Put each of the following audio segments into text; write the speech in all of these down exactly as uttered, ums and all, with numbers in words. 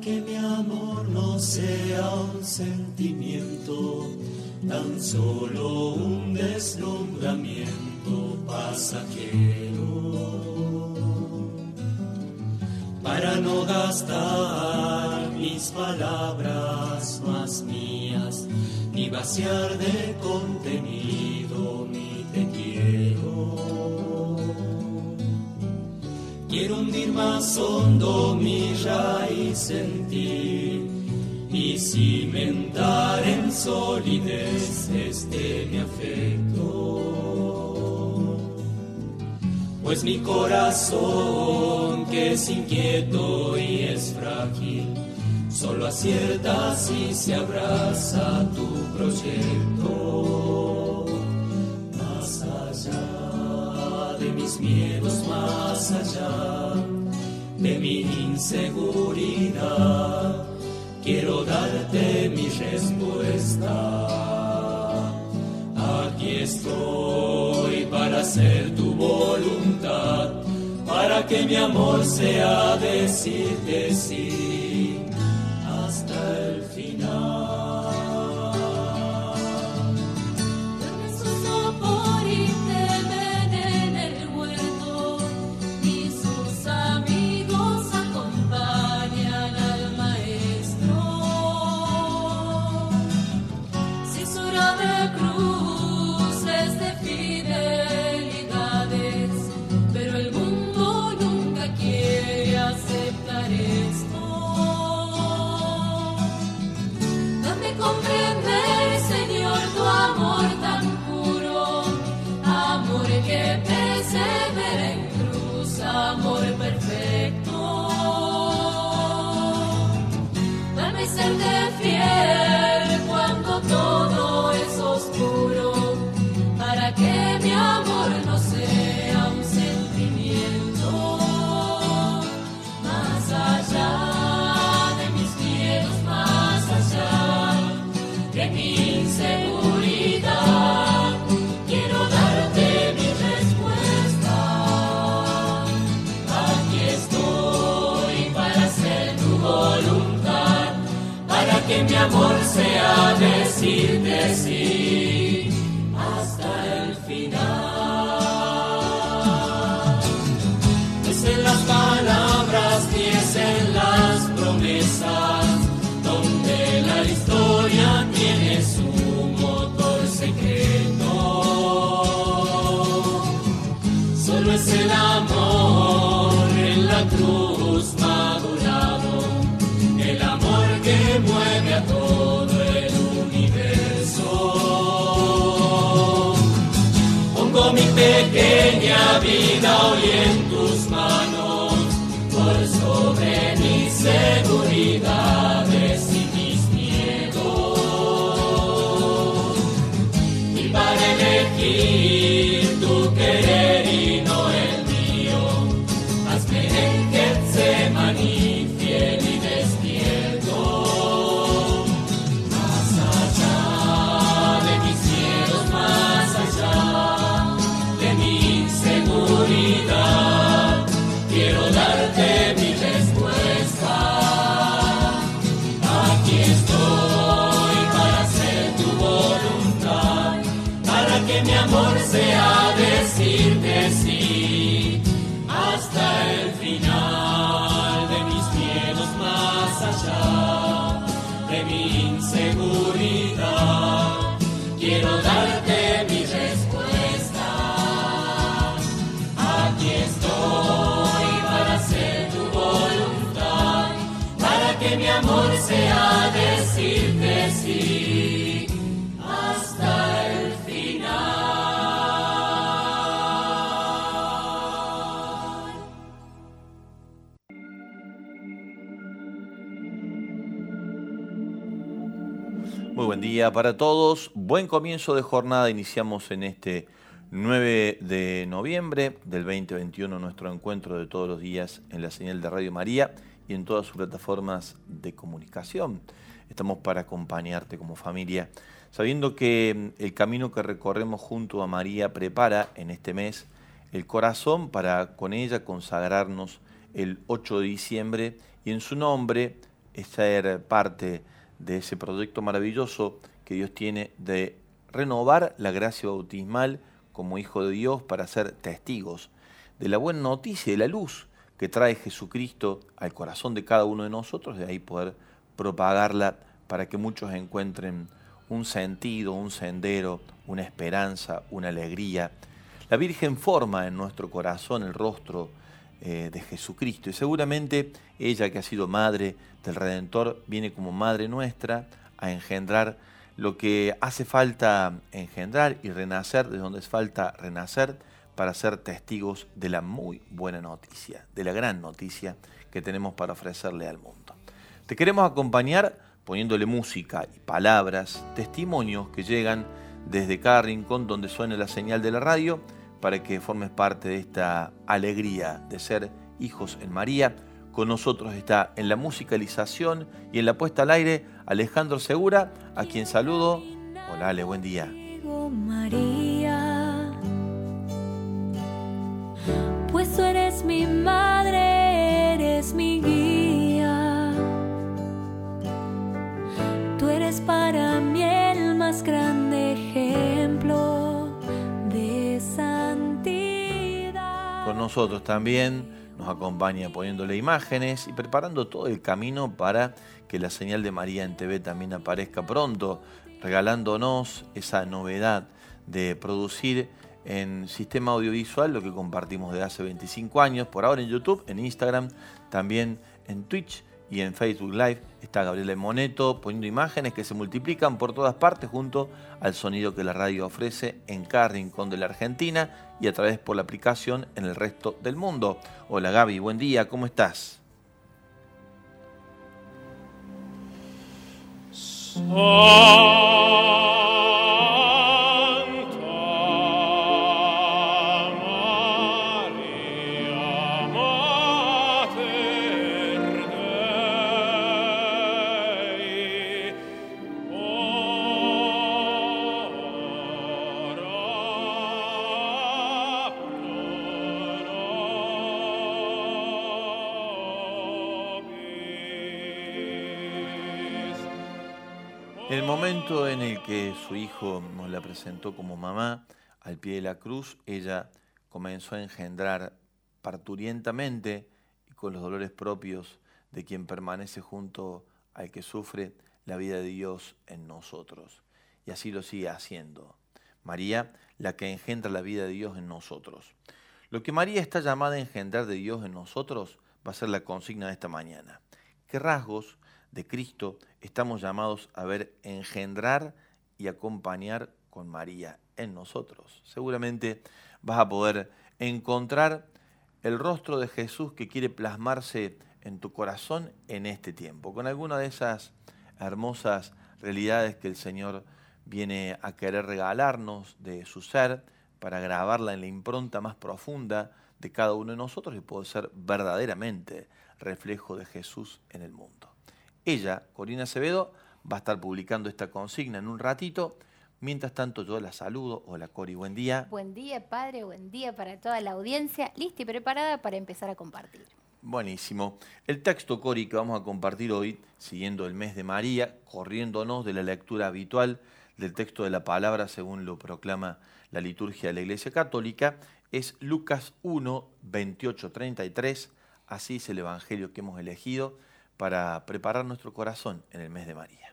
que mi amor no sea un sentimiento, tan solo un deslumbramiento pasajero. Para no gastar mis palabras más mías, ni vaciar de contenido mi te quiero. Quiero hundir más hondo mi raíz en ti y cimentar en solidez este mi afecto. Pues mi corazón, que es inquieto y es frágil, solo acierta si se abraza a tu proyecto. Más allá de mis miedos, más allá de mi inseguridad, quiero darte mi respuesta. Aquí estoy para hacer tu voluntad, para que mi amor sea decirte sí hasta el final. Dame su sopor y temen en el huerto, y sus amigos acompañan al maestro. Si es hora de cruces, de fidelidades, pero el mundo nunca quiere aceptar esto. Dame comprender, Señor, tu amor tan puro, amor que persevera en cruz, amor perfecto. Dame serte fiel cuando todo es oscuro, para que mi amor no sea un sentimiento. Más allá de mis miedos, más allá de mi inseguridad, quiero darte mi respuesta. Aquí estoy para hacer tu voluntad, para que mi amor sea decirte sí hasta el final. Es en las palabras y es en las promesas donde la historia tiene su motor secreto. Solo es el amor en la cruz madurado, el amor que mueve a todo el universo. Pongo mi pequeña vida hoy en tus manos, por sobre mis seguridades y mis miedos. Y para elegir tu querer y no el mío, hazme en Getsemaní fiel y despierto. Más allá de mis miedos, más allá de mi inseguridad, quiero darte mi respuesta. Aquí estoy para hacer tu voluntad, para que mi amor sea decirte sí hasta el final de mis miedos, más allá de mi inseguridad. Quiero darte mi respuesta. Aquí estoy para hacer tu voluntad, para que mi amor sea decirte sí hasta el final. Muy buen día para todos. Buen comienzo de jornada. Iniciamos en este nueve de noviembre del veinte veintiuno nuestro encuentro de todos los días en la señal de Radio María y en todas sus plataformas de comunicación. Estamos para acompañarte como familia, sabiendo que el camino que recorremos junto a María prepara en este mes el corazón para con ella consagrarnos el ocho de diciembre y en su nombre ser parte de ese proyecto maravilloso que Dios tiene de renovar la gracia bautismal como hijo de Dios para ser testigos de la buena noticia y de la luz que trae Jesucristo al corazón de cada uno de nosotros, de ahí poder propagarla para que muchos encuentren un sentido, un sendero, una esperanza, una alegría. La Virgen forma en nuestro corazón el rostro eh, de Jesucristo, y seguramente ella, que ha sido madre del Redentor, viene como madre nuestra a engendrar lo que hace falta engendrar y renacer de donde es falta renacer, para ser testigos de la muy buena noticia, de la gran noticia que tenemos para ofrecerle al mundo. Te queremos acompañar poniéndole música y palabras, testimonios que llegan desde cada rincón donde suene la señal de la radio, para que formes parte de esta alegría de ser hijos en María. Con nosotros está en la musicalización y en la puesta al aire Alejandro Segura, a quien saludo. Hola Ale, buen día. María, pues tú eres mi madre, eres mi guía. Tú eres para mí el más grande ejemplo de santidad. Con nosotros también nos acompaña poniéndole imágenes y preparando todo el camino para que la señal de María en T V también aparezca pronto, regalándonos esa novedad de producir en sistema audiovisual lo que compartimos desde hace veinticinco años, por ahora en YouTube, en Instagram, también en Twitch y en Facebook Live. Está Gabriela Moneto poniendo imágenes que se multiplican por todas partes junto al sonido que la radio ofrece en cada rincón de la Argentina y a través por la aplicación en el resto del mundo. Hola Gaby, buen día, ¿cómo estás? Oh. En el momento en el que su hijo nos la presentó como mamá, al pie de la cruz, ella comenzó a engendrar parturientamente y con los dolores propios de quien permanece junto al que sufre la vida de Dios en nosotros. Y así lo sigue haciendo. María, la que engendra la vida de Dios en nosotros. Lo que María está llamada a engendrar de Dios en nosotros va a ser la consigna de esta mañana. ¿Qué rasgos de Cristo estamos llamados a ver engendrar y acompañar con María en nosotros? Seguramente vas a poder encontrar el rostro de Jesús que quiere plasmarse en tu corazón en este tiempo, con alguna de esas hermosas realidades que el Señor viene a querer regalarnos de su ser para grabarla en la impronta más profunda de cada uno de nosotros y poder ser verdaderamente reflejo de Jesús en el mundo. Ella, Corina Acevedo, va a estar publicando esta consigna en un ratito. Mientras tanto, yo la saludo. Hola, Cori, buen día. Buen día, padre, buen día para toda la audiencia. Lista y preparada para empezar a compartir. Buenísimo. El texto, Cori, que vamos a compartir hoy, siguiendo el mes de María, corriéndonos de la lectura habitual del texto de la palabra, según lo proclama la liturgia de la Iglesia Católica, es Lucas uno, veintiocho, treinta y tres. Así es el evangelio que hemos elegido para preparar nuestro corazón en el mes de María.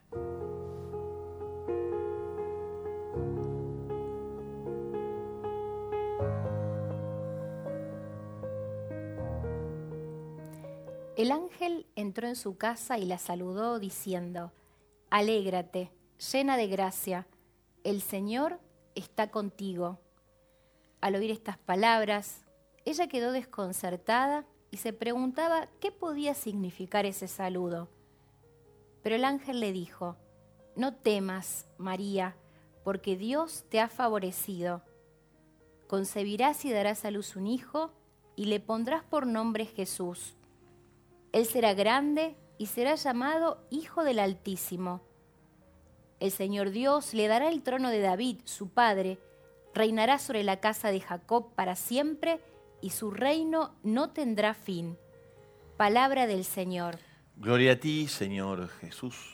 El ángel entró en su casa y la saludó diciendo: Alégrate, llena de gracia, el Señor está contigo. Al oír estas palabras, ella quedó desconcertada y se preguntaba qué podía significar ese saludo. Pero el ángel le dijo: No temas, María, porque Dios te ha favorecido. Concebirás y darás a luz un hijo, y le pondrás por nombre Jesús. Él será grande y será llamado Hijo del Altísimo. El Señor Dios le dará el trono de David, su padre, reinará sobre la casa de Jacob para siempre, y su reino no tendrá fin. Palabra del Señor. Gloria a ti, Señor Jesús.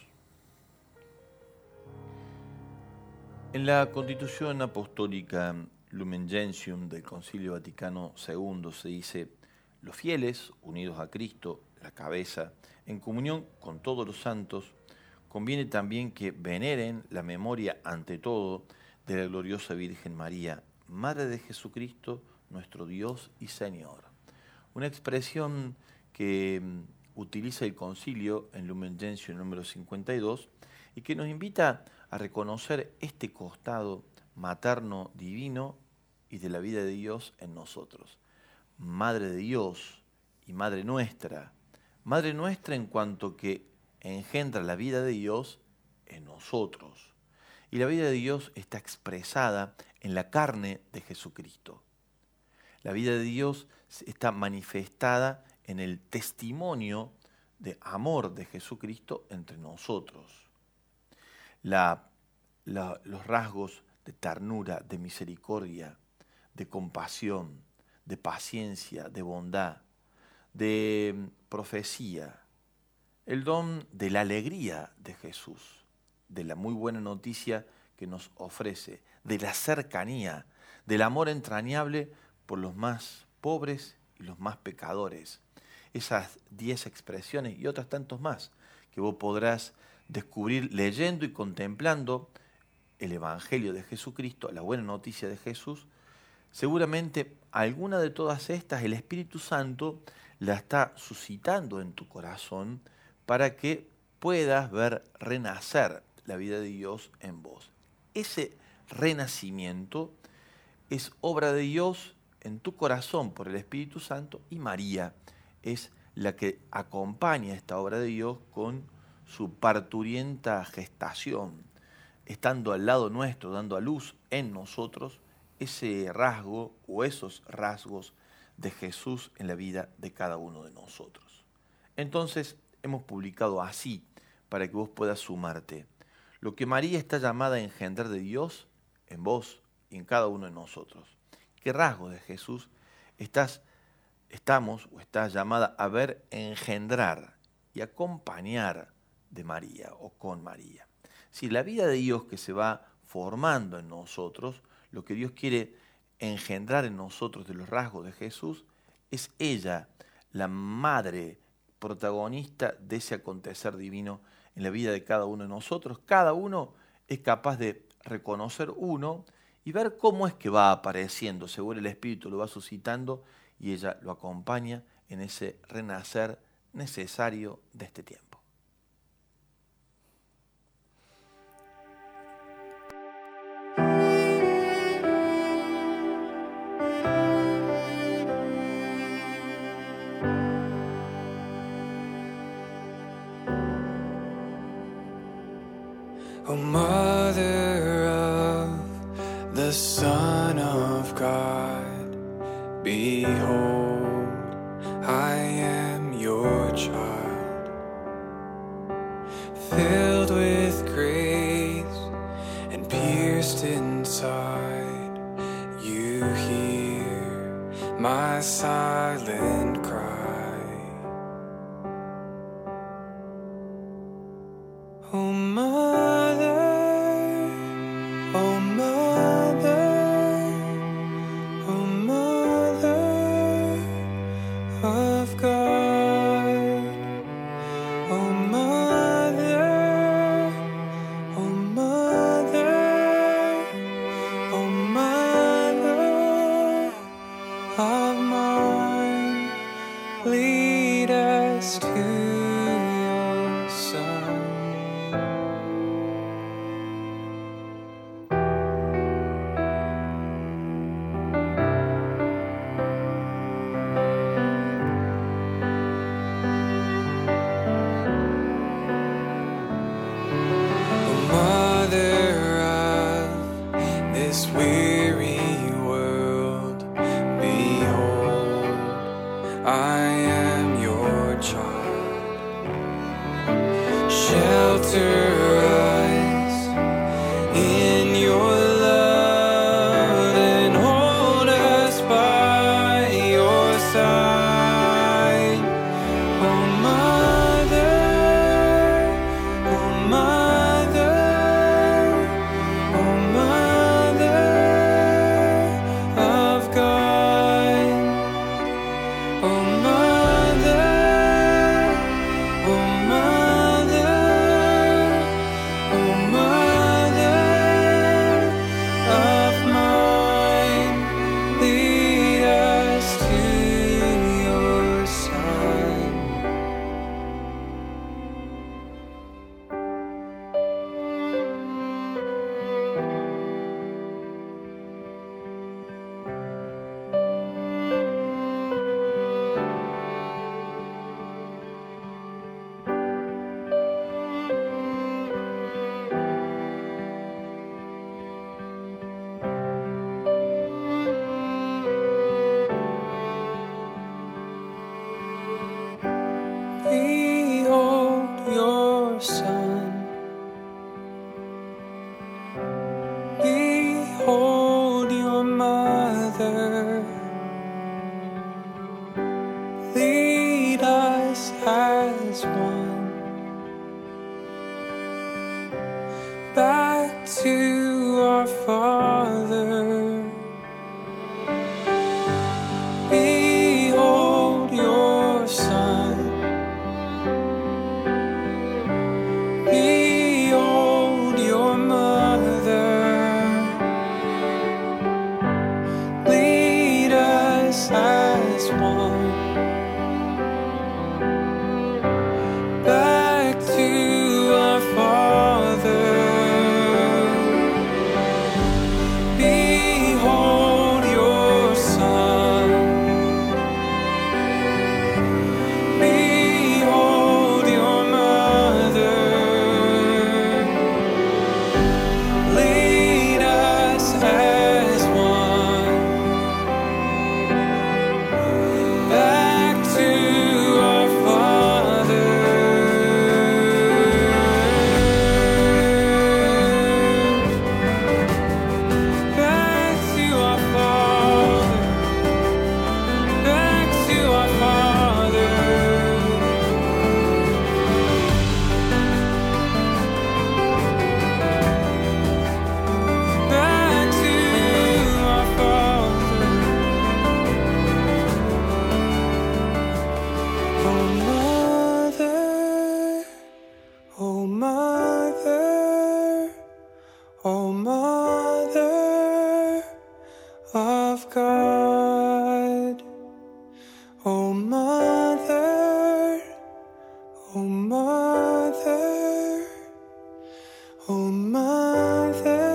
En la Constitución Apostólica Lumen Gentium del Concilio Vaticano segundo se dice: los fieles, unidos a Cristo, la cabeza, en comunión con todos los santos, conviene también que veneren la memoria ante todo de la gloriosa Virgen María, Madre de Jesucristo, nuestro Dios y Señor. Una expresión que utiliza el concilio en Lumen Gentium número cincuenta y dos y que nos invita a reconocer este costado materno divino y de la vida de Dios en nosotros. Madre de Dios y Madre nuestra. Madre nuestra en cuanto que engendra la vida de Dios en nosotros. Y la vida de Dios está expresada en la carne de Jesucristo. La vida de Dios está manifestada en el testimonio de amor de Jesucristo entre nosotros. La, la, los rasgos de ternura, de misericordia, de compasión, de paciencia, de bondad, de profecía, el don de la alegría de Jesús, de la muy buena noticia que nos ofrece, de la cercanía, del amor entrañable por los más pobres y los más pecadores. Esas diez expresiones y otras tantos más que vos podrás descubrir leyendo y contemplando el Evangelio de Jesucristo, la buena noticia de Jesús. Seguramente alguna de todas estas el Espíritu Santo la está suscitando en tu corazón para que puedas ver renacer la vida de Dios en vos. Ese renacimiento es obra de Dios en tu corazón por el Espíritu Santo, y María es la que acompaña esta obra de Dios con su parturienta gestación, estando al lado nuestro, dando a luz en nosotros ese rasgo o esos rasgos de Jesús en la vida de cada uno de nosotros. Entonces, hemos publicado así, para que vos puedas sumarte, lo que María está llamada a engendrar de Dios en vos y en cada uno de nosotros. ¿Qué rasgos de Jesús estás, estamos o estás llamada a ver engendrar y acompañar de María o con María? Si la vida de Dios que se va formando en nosotros, lo que Dios quiere engendrar en nosotros de los rasgos de Jesús, es ella, la madre protagonista de ese acontecer divino en la vida de cada uno de nosotros. Cada uno es capaz de reconocer uno y ver cómo es que va apareciendo, según el Espíritu lo va suscitando, y ella lo acompaña en ese renacer necesario de este tiempo. O Mother of the Son of God, behold, I am your child, filled with grace and pierced inside. You hear my silent cry. O Mother, O Mother, O Mother of God, O Mother, O Mother, O Mother of mine, God. Oh, Mother, oh, Mother, oh, Mother.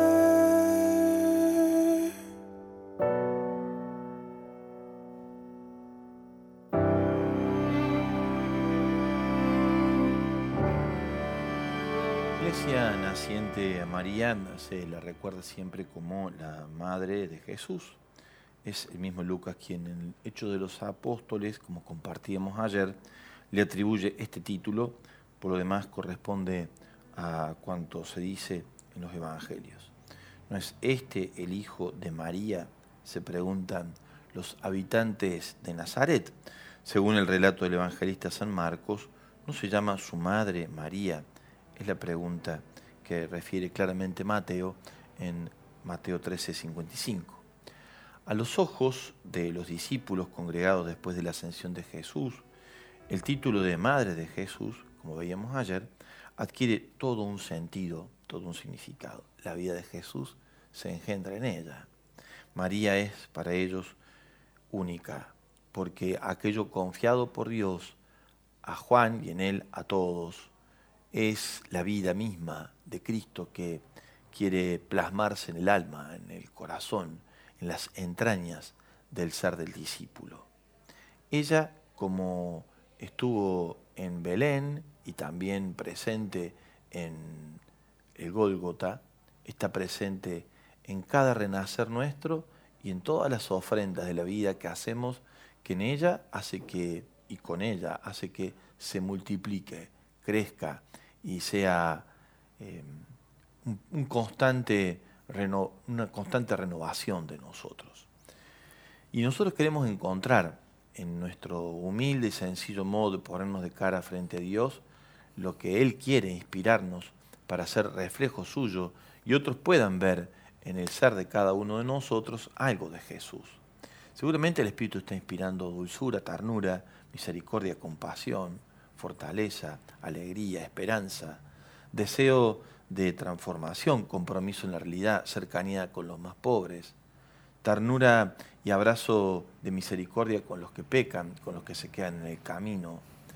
La Iglesia naciente a María se la recuerda siempre como la madre de Jesús. Es el mismo Lucas quien en el Hecho de los Apóstoles, como compartíamos ayer, le atribuye este título. Por lo demás corresponde a cuanto se dice en los Evangelios. ¿No es este el hijo de María?, se preguntan los habitantes de Nazaret. Según el relato del evangelista San Marcos, ¿no se llama su madre María? Es la pregunta que refiere claramente Mateo en Mateo trece, cincuenta y cinco. A los ojos de los discípulos congregados después de la ascensión de Jesús, el título de Madre de Jesús, como veíamos ayer, adquiere todo un sentido, todo un significado. La vida de Jesús se engendra en ella. María es para ellos única, porque aquello confiado por Dios a Juan y en él a todos es la vida misma de Cristo que quiere plasmarse en el alma, en el corazón, en las entrañas del ser del discípulo. Ella, como estuvo en Belén y también presente en el Gólgota, está presente en cada renacer nuestro y en todas las ofrendas de la vida que hacemos, que en ella hace que, y con ella hace que se multiplique, crezca y sea eh, un, un constante reno, una constante renovación de nosotros. Y nosotros queremos encontrar en nuestro humilde y sencillo modo de ponernos de cara frente a Dios lo que Él quiere inspirarnos para ser reflejo suyo y otros puedan ver en el ser de cada uno de nosotros algo de Jesús. Seguramente el Espíritu está inspirando dulzura, ternura, misericordia, compasión, fortaleza, alegría, esperanza, deseo de transformación, compromiso en la realidad, cercanía con los más pobres, ternura y abrazo de misericordia con los que pecan, con los que se quedan en el camino,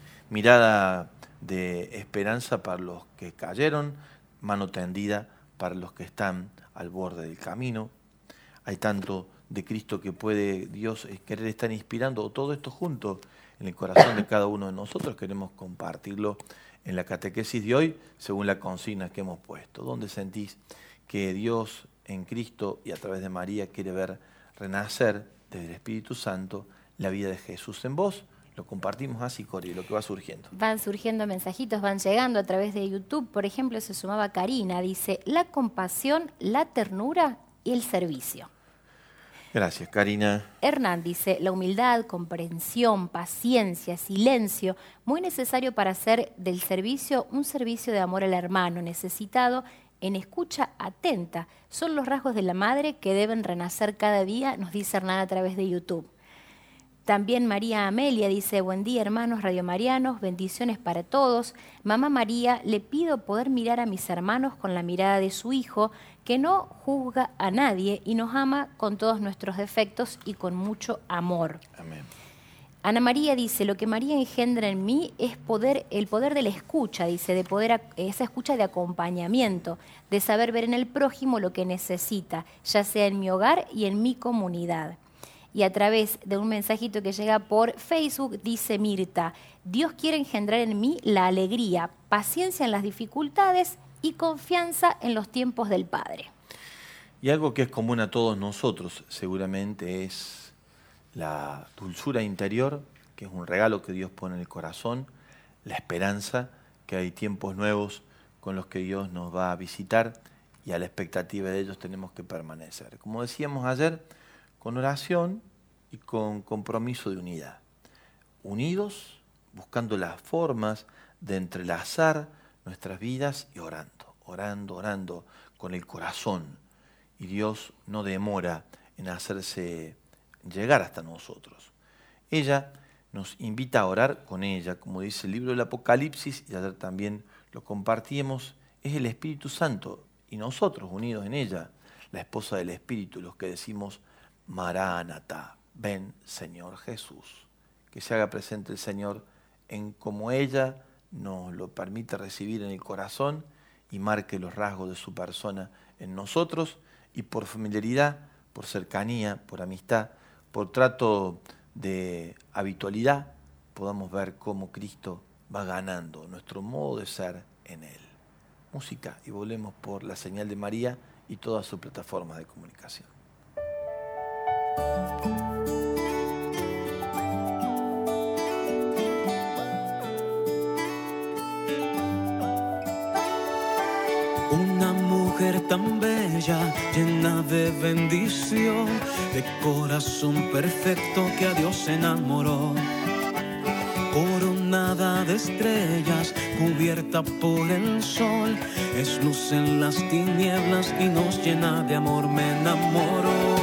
mirada de esperanza para los que cayeron, mano tendida para los que están al borde del camino. Hay tanto de Cristo que puede Dios querer estar inspirando todo esto junto en el corazón de cada uno de nosotros. Queremos compartirlo en la catequesis de hoy según la consigna que hemos puesto. ¿Dónde sentís que Dios en Cristo y a través de María quiere ver renacer desde el Espíritu Santo la vida de Jesús en vos? Lo compartimos así, Cori, lo que va surgiendo. Van surgiendo mensajitos, van llegando a través de YouTube. Por ejemplo, se sumaba Karina, dice, la compasión, la ternura y el servicio. Gracias, Karina. Hernán dice, la humildad, comprensión, paciencia, silencio, muy necesario para hacer del servicio un servicio de amor al hermano necesitado, en escucha atenta. Son los rasgos de la madre que deben renacer cada día, nos dice Hernán a través de YouTube. También María Amelia dice, buen día hermanos radiomarianos, bendiciones para todos. Mamá María, le pido poder mirar a mis hermanos con la mirada de su hijo, que no juzga a nadie y nos ama con todos nuestros defectos y con mucho amor. Amén. Ana María dice, lo que María engendra en mí es poder, el poder de la escucha, dice, de poder, esa escucha de acompañamiento, de saber ver en el prójimo lo que necesita, ya sea en mi hogar y en mi comunidad. Y a través de un mensajito que llega por Facebook, dice Mirta, Dios quiere engendrar en mí la alegría, paciencia en las dificultades y confianza en los tiempos del Padre. Y algo que es común a todos nosotros, seguramente, es la dulzura interior, que es un regalo que Dios pone en el corazón, la esperanza, que hay tiempos nuevos con los que Dios nos va a visitar y a la expectativa de ellos tenemos que permanecer. Como decíamos ayer, con oración y con compromiso de unidad. Unidos, buscando las formas de entrelazar nuestras vidas y orando, orando, orando con el corazón. Y Dios no demora en hacerse llegar hasta nosotros. Ella nos invita a orar con ella, como dice el libro del Apocalipsis, y ayer también lo compartíamos, es el Espíritu Santo y nosotros unidos en ella, la esposa del Espíritu, los que decimos Maránata, ven Señor Jesús. Que se haga presente el Señor en como ella nos lo permite recibir en el corazón y marque los rasgos de su persona en nosotros, y por familiaridad, por cercanía, por amistad, por trato de habitualidad, podamos ver cómo Cristo va ganando nuestro modo de ser en Él. Música, y volvemos por la señal de María y todas sus plataformas de comunicación. Una mujer tan bella, llena de bendición, de corazón perfecto que a Dios enamoró. Coronada de estrellas, cubierta por el sol, es luz en las tinieblas y nos llena de amor. Me enamoró,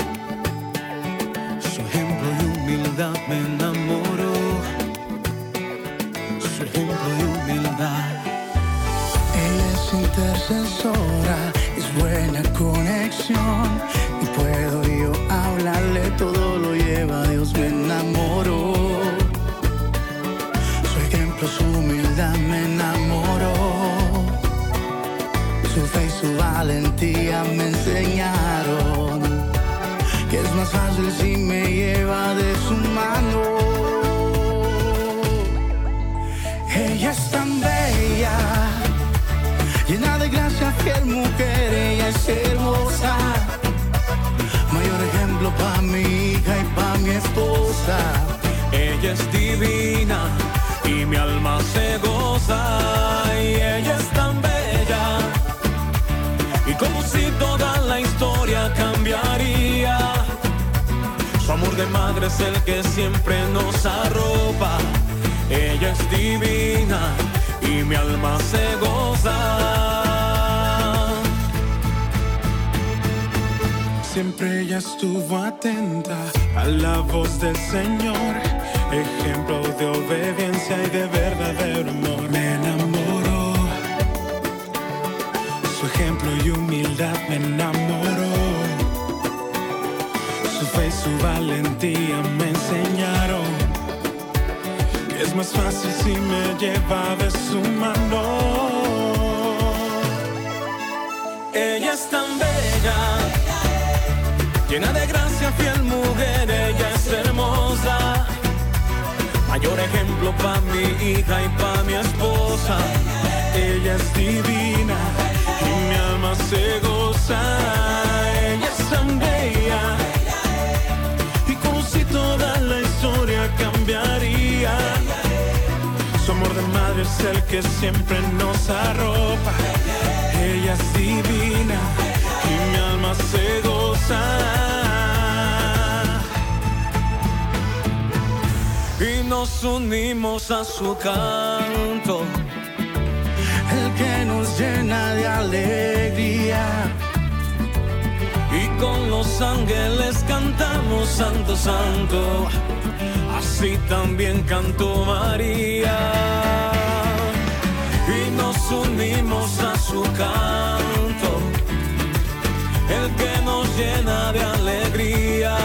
su ejemplo y humildad me enamoró, su ejemplo y humildad. Ella es intercesora, es buena conexión, y puedo yo hablarle, todo lo lleva a Dios. Me enamoró, su ejemplo, su humildad me enamoró, su fe y su valentía me enseñaron que es más fácil si me lleva de su mano. Ella es tan bella, llena de gracia, fiel mujer, ella es hermosa, mayor ejemplo para mi hija y para mi esposa. Ella es divina y mi alma se goza, y ella es tan bella, y como si toda la historia cambiaría. Su amor de madre es el que siempre nos arropa. Ella es divina y mi alma se goza. Siempre ella estuvo atenta a la voz del Señor, ejemplo de obediencia y de verdadero amor. Me enamoró, su ejemplo y humildad me enamoró, su fe y su valentía me enseñaron que es más fácil si me lleva de su mano. Ella es tan bella, llena de gracia, fiel mujer, ella es hermosa, mayor ejemplo para mi hija y para mi esposa. Ella es divina y mi alma se goza. Ella es tan bella, y como si toda la historia cambiaría. Su amor de madre es el que siempre nos arropa. Ella es divina y mi alma se goza. Y nos unimos a su canto, El que nos llena de alegría. y con los ángeles cantamos santo, santo. Así también cantó María. Y nos unimos a su canto, el que nos llena de alegría.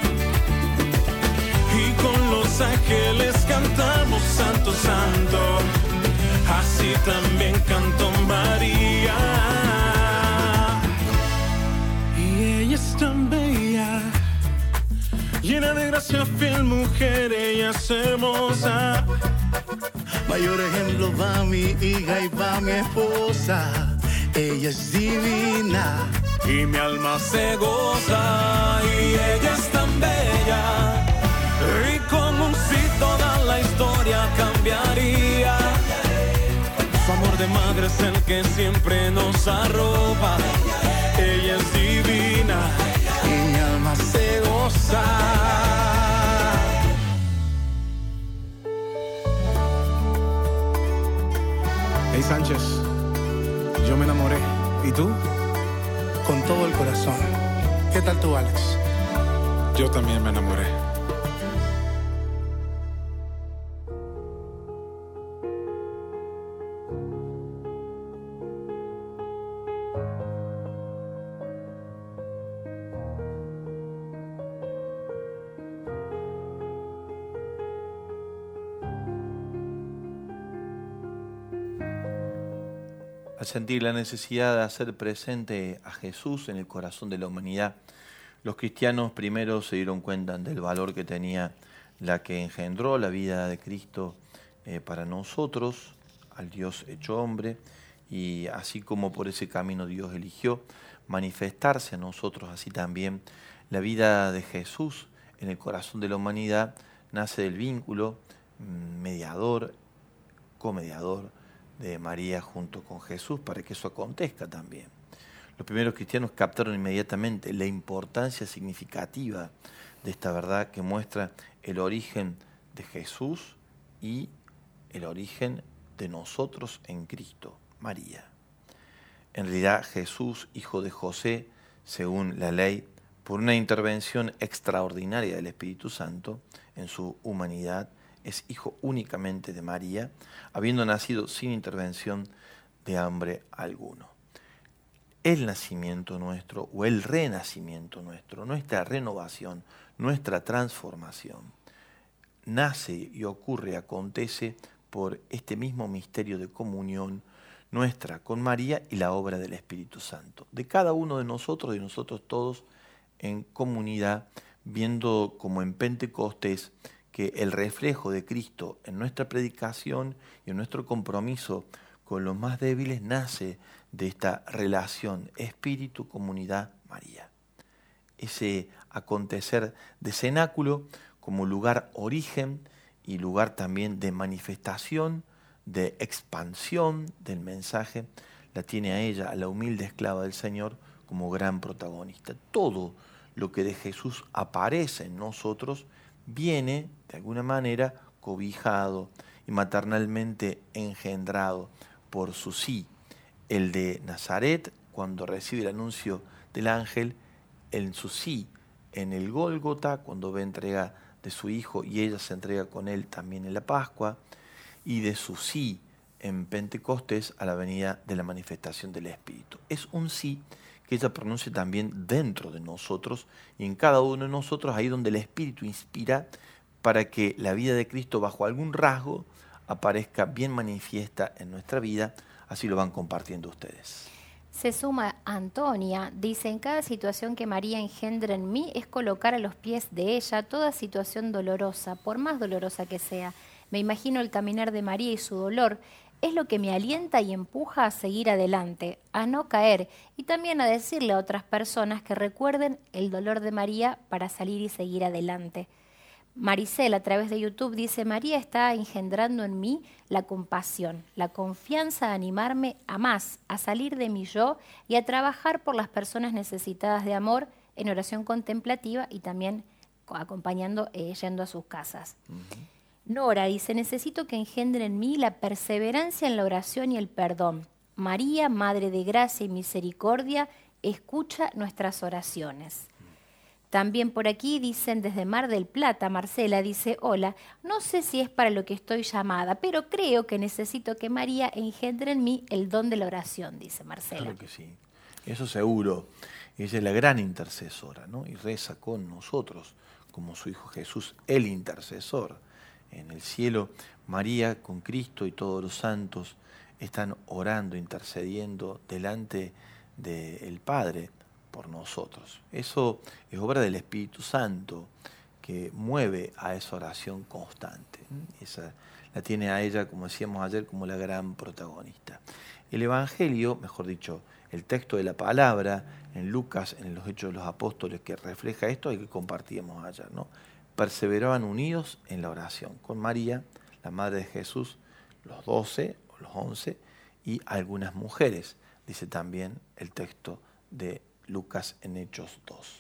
Y con los ángeles cantamos santo, santo. Así también cantó María. Y ella es tan bella, llena de gracia, fiel mujer, ella es hermosa, mayor ejemplo para mi hija y para mi esposa. Ella es divina y mi alma se goza, y ella es tan bella, y como si toda la historia cambiaría. Su amor de madre es el que siempre nos arropa. Ella es divina y mi alma se goza. Hey Sánchez, yo me enamoré. ¿Y tú? Con todo el corazón. ¿Qué tal tú, Alex? Yo también me enamoré. Al sentir la necesidad de hacer presente a Jesús en el corazón de la humanidad, los cristianos primero se dieron cuenta del valor que tenía la que engendró la vida de Cristo eh, para nosotros, al Dios hecho hombre, y así como por ese camino Dios eligió manifestarse a nosotros, así también la vida de Jesús en el corazón de la humanidad nace del vínculo mediador, comediador de María junto con Jesús, para que eso acontezca también. Los primeros cristianos captaron inmediatamente la importancia significativa de esta verdad que muestra el origen de Jesús y el origen de nosotros en Cristo, María. En realidad Jesús, hijo de José, según la ley, por una intervención extraordinaria del Espíritu Santo en su humanidad, es hijo únicamente de María, habiendo nacido sin intervención de hombre alguno. El nacimiento nuestro o el renacimiento nuestro, nuestra renovación, nuestra transformación, nace y ocurre, acontece por este mismo misterio de comunión nuestra con María y la obra del Espíritu Santo. De cada uno de nosotros y nosotros todos en comunidad, viendo como en Pentecostés que el reflejo de Cristo en nuestra predicación y en nuestro compromiso con los más débiles nace de esta relación Espíritu, Comunidad, María. Ese acontecer de cenáculo como lugar origen y lugar también de manifestación, de expansión del mensaje, la tiene a ella, a la humilde esclava del Señor, como gran protagonista. Todo lo que de Jesús aparece en nosotros viene, de alguna manera, cobijado y maternalmente engendrado por su sí. El de Nazaret, cuando recibe el anuncio del ángel, en su sí, en el Gólgota, cuando ve entrega de su hijo y ella se entrega con él también en la Pascua, y de su sí en Pentecostés a la venida de la manifestación del Espíritu. Es un sí que ella pronuncia también dentro de nosotros y en cada uno de nosotros, ahí donde el Espíritu inspira para que la vida de Cristo bajo algún rasgo aparezca bien manifiesta en nuestra vida. Así lo van compartiendo ustedes. Se suma Antonia, dice: en cada situación que María engendra en mí es colocar a los pies de ella toda situación dolorosa, por más dolorosa que sea. Me imagino el caminar de María y su dolor es lo que me alienta y empuja a seguir adelante, a no caer y también a decirle a otras personas que recuerden el dolor de María para salir y seguir adelante. Maricel, a través de YouTube, dice: María está engendrando en mí la compasión, la confianza a animarme a más, a salir de mi yo y a trabajar por las personas necesitadas de amor en oración contemplativa y también acompañando, eh, yendo a sus casas. Uh-huh. Nora dice: necesito que engendre en mí la perseverancia en la oración y el perdón. María, Madre de Gracia y Misericordia, escucha nuestras oraciones. También por aquí dicen desde Mar del Plata, Marcela dice: hola, no sé si es para lo que estoy llamada, pero creo que necesito que María engendre en mí el don de la oración, dice Marcela. Claro que sí, eso seguro. Ella es la gran intercesora, ¿no? Y reza con nosotros, como su Hijo Jesús, el intercesor. En el cielo, María con Cristo y todos los santos están orando, intercediendo delante del Padre por nosotros. Eso es obra del Espíritu Santo que mueve a esa oración constante. Esa la tiene a ella, como decíamos ayer, como la gran protagonista. El Evangelio, mejor dicho, el texto de la palabra en Lucas, en los Hechos de los Apóstoles, que refleja esto, y que compartíamos ayer, ¿no? Perseveraban unidos en la oración con María, la Madre de Jesús, los doce o los once y algunas mujeres, dice también el texto de Lucas en Hechos dos.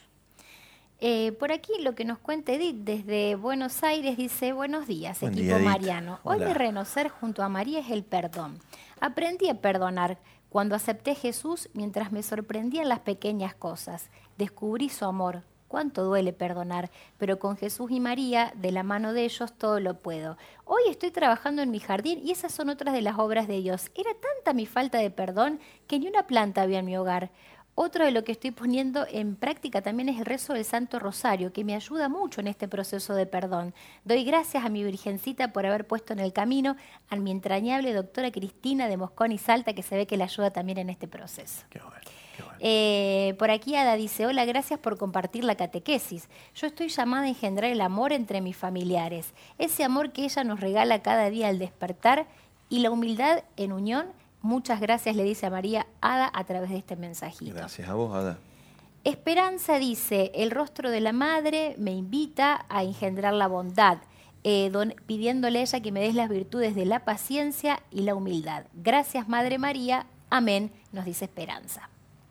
Eh, por aquí lo que nos cuenta Edith desde Buenos Aires dice: buenos días, Buen equipo día, mariano. Hoy Hola. mi reconocer junto a María es el perdón. Aprendí a perdonar cuando acepté a Jesús mientras me sorprendían las pequeñas cosas. Descubrí su amor. Cuánto duele perdonar, pero con Jesús y María, de la mano de ellos, todo lo puedo. Hoy estoy trabajando en mi jardín y esas son otras de las obras de Dios. Era tanta mi falta de perdón que ni una planta había en mi hogar. Otro de lo que estoy poniendo en práctica también es el rezo del Santo Rosario, que me ayuda mucho en este proceso de perdón. Doy gracias a mi Virgencita por haber puesto en el camino a mi entrañable doctora Cristina de Moscón y Salta, que se ve que le ayuda también en este proceso. Qué bueno, qué bueno. Eh, por aquí Ada dice, hola, gracias por compartir la catequesis. Yo estoy llamada a engendrar el amor entre mis familiares, ese amor que ella nos regala cada día al despertar y la humildad en unión. Muchas gracias, le dice a María Ada a través de este mensajito. Gracias a vos, Ada. Esperanza dice, el rostro de la madre me invita a engendrar la bondad, eh, don, pidiéndole a ella que me des las virtudes de la paciencia y la humildad. Gracias, Madre María. Amén, nos dice Esperanza.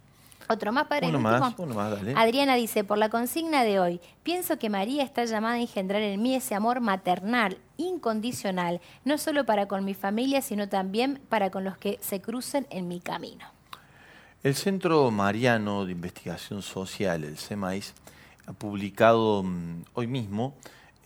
Otro más, padre. Uno el más, último. uno más, dale. Adriana dice, por la consigna de hoy, pienso que María está llamada a engendrar en mí ese amor maternal, incondicional, no solo para con mi familia, sino también para con los que se crucen en mi camino. El Centro Mariano de Investigación Social, el CEMAIS, ha publicado mmm, hoy mismo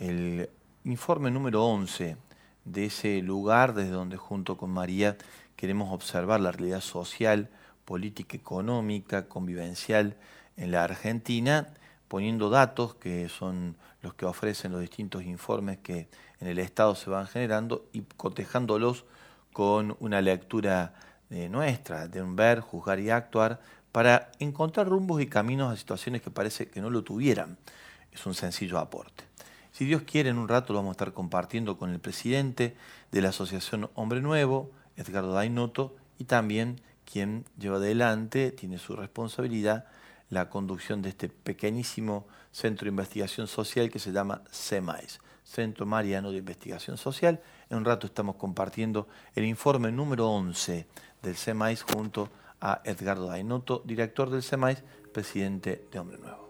el informe número once de ese lugar desde donde junto con María queremos observar la realidad social, política, económica, convivencial en la Argentina, poniendo datos que son los que ofrecen los distintos informes que en el Estado se van generando y cotejándolos con una lectura eh, nuestra, de un ver, juzgar y actuar, para encontrar rumbos y caminos a situaciones que parece que no lo tuvieran. Es un sencillo aporte. Si Dios quiere, en un rato lo vamos a estar compartiendo con el presidente de la Asociación Hombre Nuevo, Edgardo Dainoto, y también quien lleva adelante, tiene su responsabilidad, la conducción de este pequeñísimo centro de investigación social que se llama CEMAIS, Centro Mariano de Investigación Social. En un rato estamos compartiendo el informe número once del CEMAIS junto a Edgardo Dainoto, director del CEMAIS, presidente de Hombre Nuevo.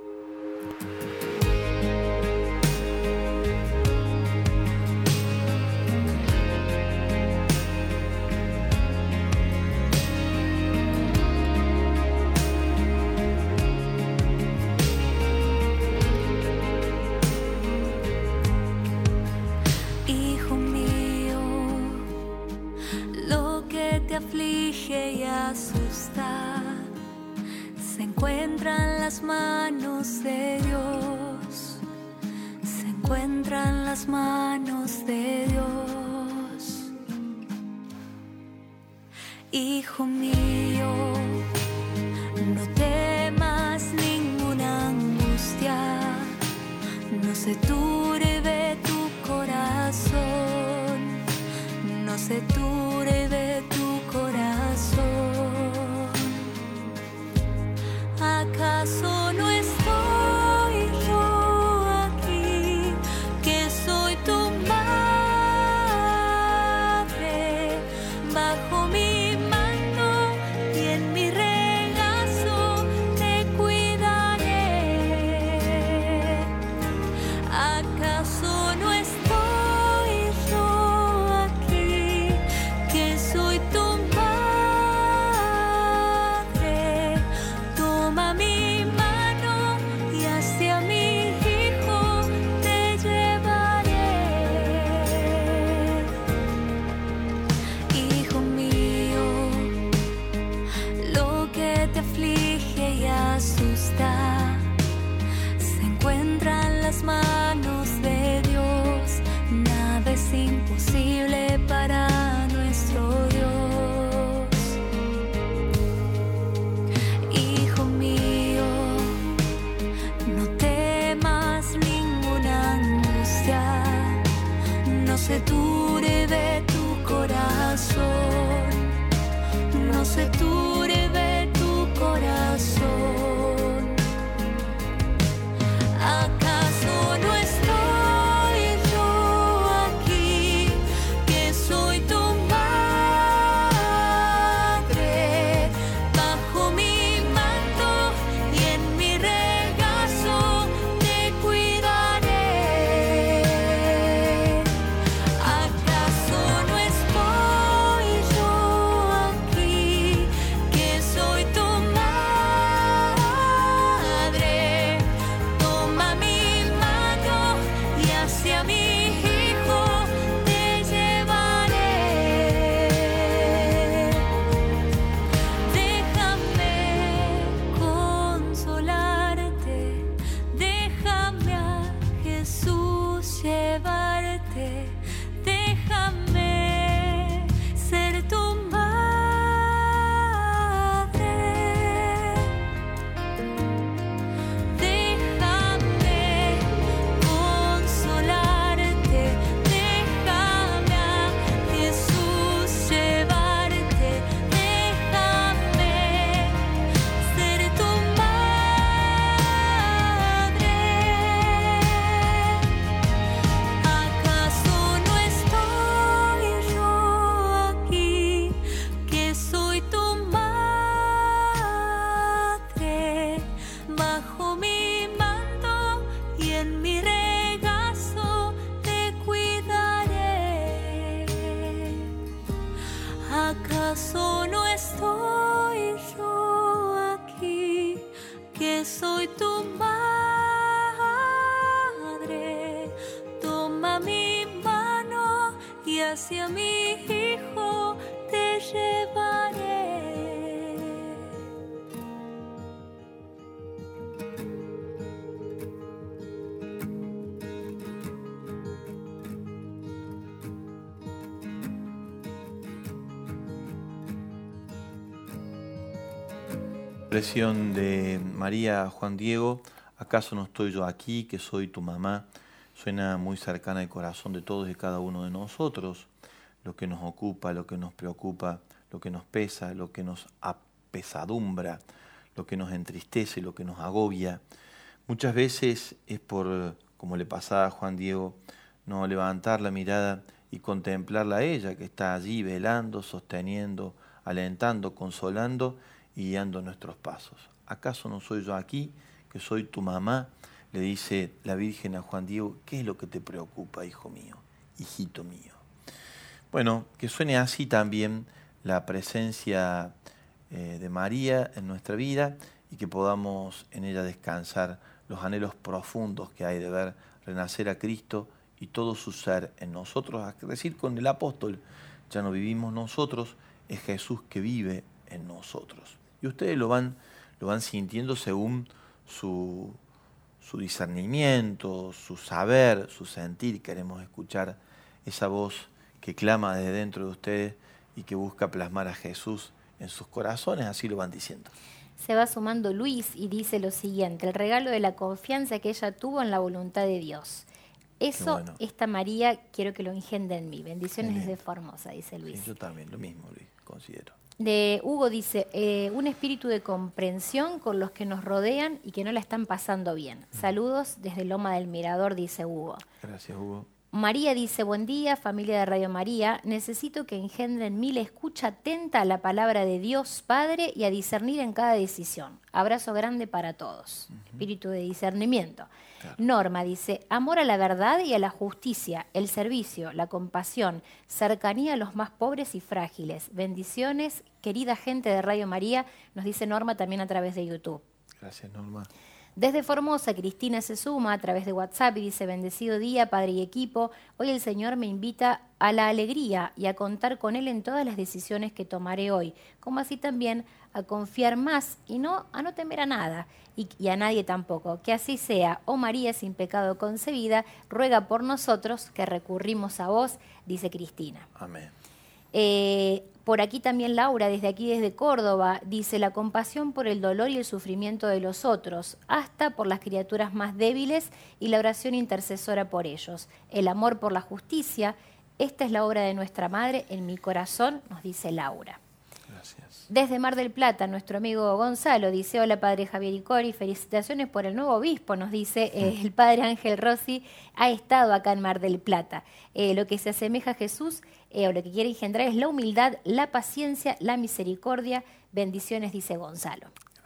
Aflige y asusta, se encuentra en las manos de Dios, se encuentra en las manos de Dios. Hijo mío, no temas ninguna angustia, no se turbe tu corazón, no se turbe tu corazón. ¿Acaso no estoy yo aquí, que soy tu madre, bajo mi mano y en mi regazo te cuidaré? ¿Acaso no estoy yo aquí, que soy tu manos de Dios? Nada es imposible para nuestro Dios. Hijo mío, no temas ninguna angustia, no se turbe tu corazón, no se turbe tu corazón. ¿Acaso no estoy yo aquí, que soy tu madre, bajo mi manto y en mi regazo te cuidaré? y hacia mi Hijo te llevaré. Expresión de María Juan Diego, ¿acaso no estoy yo aquí, que soy tu mamá? Suena muy cercana al corazón de todos y cada uno de nosotros, lo que nos ocupa, lo que nos preocupa, lo que nos pesa, lo que nos apesadumbra, lo que nos entristece, lo que nos agobia. Muchas veces es por, como le pasaba a Juan Diego, no levantar la mirada y contemplarla a ella, que está allí velando, sosteniendo, alentando, consolando y guiando nuestros pasos. ¿Acaso no soy yo aquí, que soy tu mamá? Le dice la Virgen a Juan Diego, ¿qué es lo que te preocupa, hijo mío, hijito mío? Bueno, que suene así también la presencia eh, de María en nuestra vida y que podamos en ella descansar los anhelos profundos que hay de ver renacer a Cristo y todo su ser en nosotros. Es decir, con el apóstol, ya no vivimos nosotros, es Jesús que vive en nosotros. Y ustedes lo van, lo van sintiendo según su, su discernimiento, su saber, su sentir. Queremos escuchar esa voz que clama desde dentro de ustedes y que busca plasmar a Jesús en sus corazones, así lo van diciendo. Se va sumando Luis y dice lo siguiente: el regalo de la confianza que ella tuvo en la voluntad de Dios. Eso, bueno. Esta María, quiero que lo engendre en mí. Bendiciones desde Formosa, dice Luis. Sí, yo también, lo mismo, Luis, considero. De Hugo dice, eh, un espíritu de comprensión con los que nos rodean y que no la están pasando bien. Mm. Saludos desde Loma del Mirador, dice Hugo. Gracias, Hugo. María dice, buen día, familia de Radio María. Necesito que engendre en mí la escucha atenta a la palabra de Dios Padre y a discernir en cada decisión. Abrazo grande para todos. Uh-huh. Espíritu de discernimiento. Claro. Norma dice, amor a la verdad y a la justicia, el servicio, la compasión, cercanía a los más pobres y frágiles. Bendiciones, querida gente de Radio María, nos dice Norma también a través de YouTube. Gracias, Norma. Desde Formosa, Cristina se suma a través de WhatsApp y dice, bendecido día, padre y equipo. Hoy el Señor me invita a la alegría y a contar con Él en todas las decisiones que tomaré hoy, como así también a confiar más y no a no temer a nada y, y a nadie tampoco. Que así sea. Oh María, sin pecado concebida, ruega por nosotros que recurrimos a vos, dice Cristina. Amén. Eh, por aquí también Laura, desde aquí, desde Córdoba, dice la compasión por el dolor y el sufrimiento de los otros, hasta por las criaturas más débiles y la oración intercesora por ellos. El amor por la justicia, esta es la obra de nuestra Madre en mi corazón, nos dice Laura. Gracias. Desde Mar del Plata, nuestro amigo Gonzalo dice, hola padre Javier y Cori, felicitaciones por el nuevo obispo, nos dice eh, el padre Ángel Rossi, ha estado acá en Mar del Plata. Eh, lo que se asemeja a Jesús eh, o lo que quiere engendrar es la humildad, la paciencia, la misericordia. Bendiciones, dice Gonzalo.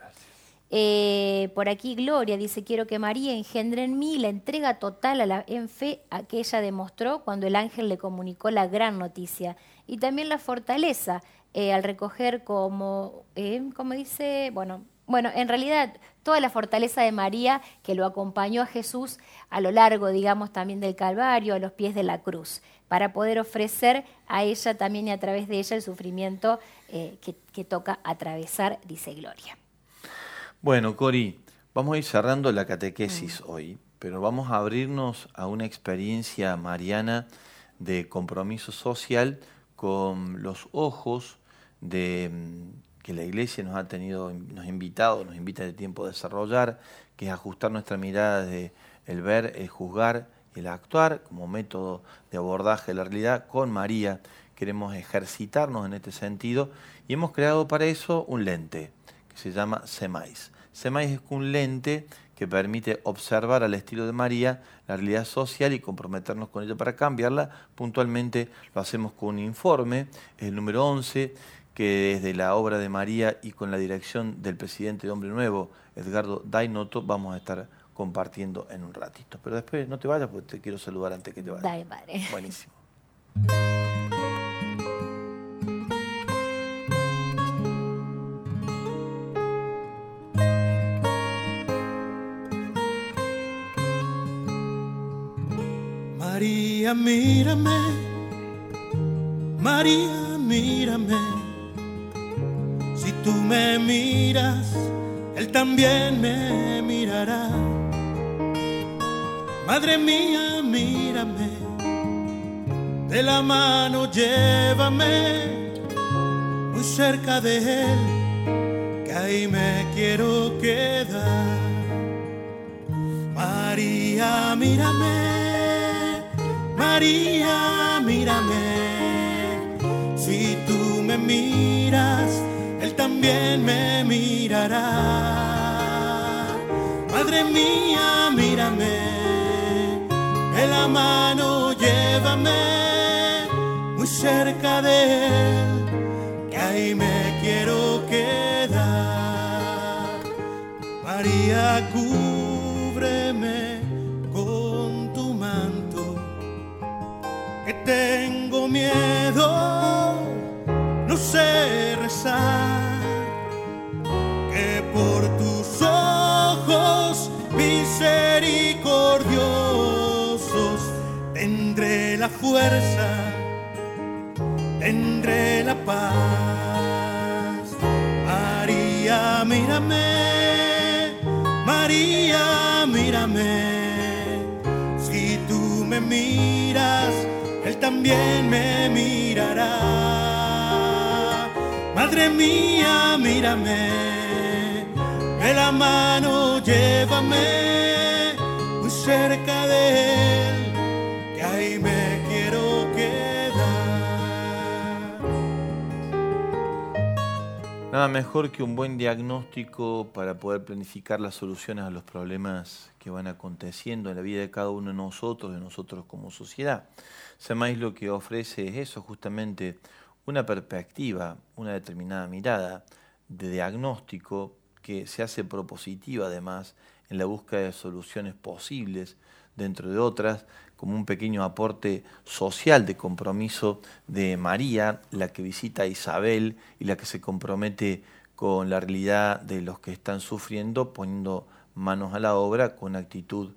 Eh, por aquí Gloria dice, quiero que María engendre en mí la entrega total a la, en fe a que ella demostró cuando el ángel le comunicó la gran noticia y también la fortaleza eh, al recoger como, eh, como dice, bueno, bueno, en realidad toda la fortaleza de María que lo acompañó a Jesús a lo largo, digamos, también del Calvario, a los pies de la cruz, para poder ofrecer a ella también y a través de ella el sufrimiento eh, que, que toca atravesar, dice Gloria. Bueno, Cori, vamos a ir cerrando la catequesis mm. hoy, pero vamos a abrirnos a una experiencia mariana de compromiso social con los ojos de que la Iglesia nos ha tenido, nos ha invitado, nos invita de tiempo a desarrollar, que es ajustar nuestra mirada de el ver, el juzgar y el actuar como método de abordaje de la realidad. Con María queremos ejercitarnos en este sentido y hemos creado para eso un lente que se llama SEMAIS. SEMAIS es un lente que permite observar al estilo de María la realidad social y comprometernos con ella para cambiarla. Puntualmente lo hacemos con un informe, es el número once, que desde la obra de María y con la dirección del presidente de Hombre Nuevo, Edgardo Dainoto, vamos a estar compartiendo en un ratito. Pero después no te vayas porque te quiero saludar antes que te vayas. Dale, padre. Buenísimo. María, mírame, María, mírame. Si tú me miras, Él también me mirará. Madre mía, mírame. De la mano llévame muy cerca de Él, que ahí me quiero quedar. María, mírame, María, mírame. Si tú me miras, Él también me mirará. Madre mía, mírame, de la mano llévame muy cerca de Él, que ahí me quiero quedar. María, cúbreme con tu manto, que tengo miedo, no sé rezar, que por tus ojos misericordiosos tendré la fuerza, tendré la paz. María, mírame, María, mírame. Si tú me miras, Él también me mirará. Madre mía, mírame, de la mano llévame muy cerca de Él, que ahí me quiero quedar. Nada mejor que un buen diagnóstico para poder planificar las soluciones a los problemas que van aconteciendo en la vida de cada uno de nosotros, de nosotros como sociedad. SEMAIS lo que ofrece es eso, justamente una perspectiva, una determinada mirada de diagnóstico que se hace propositiva además en la búsqueda de soluciones posibles, dentro de otras, como un pequeño aporte social de compromiso de María, la que visita a Isabel y la que se compromete con la realidad de los que están sufriendo, poniendo manos a la obra con actitud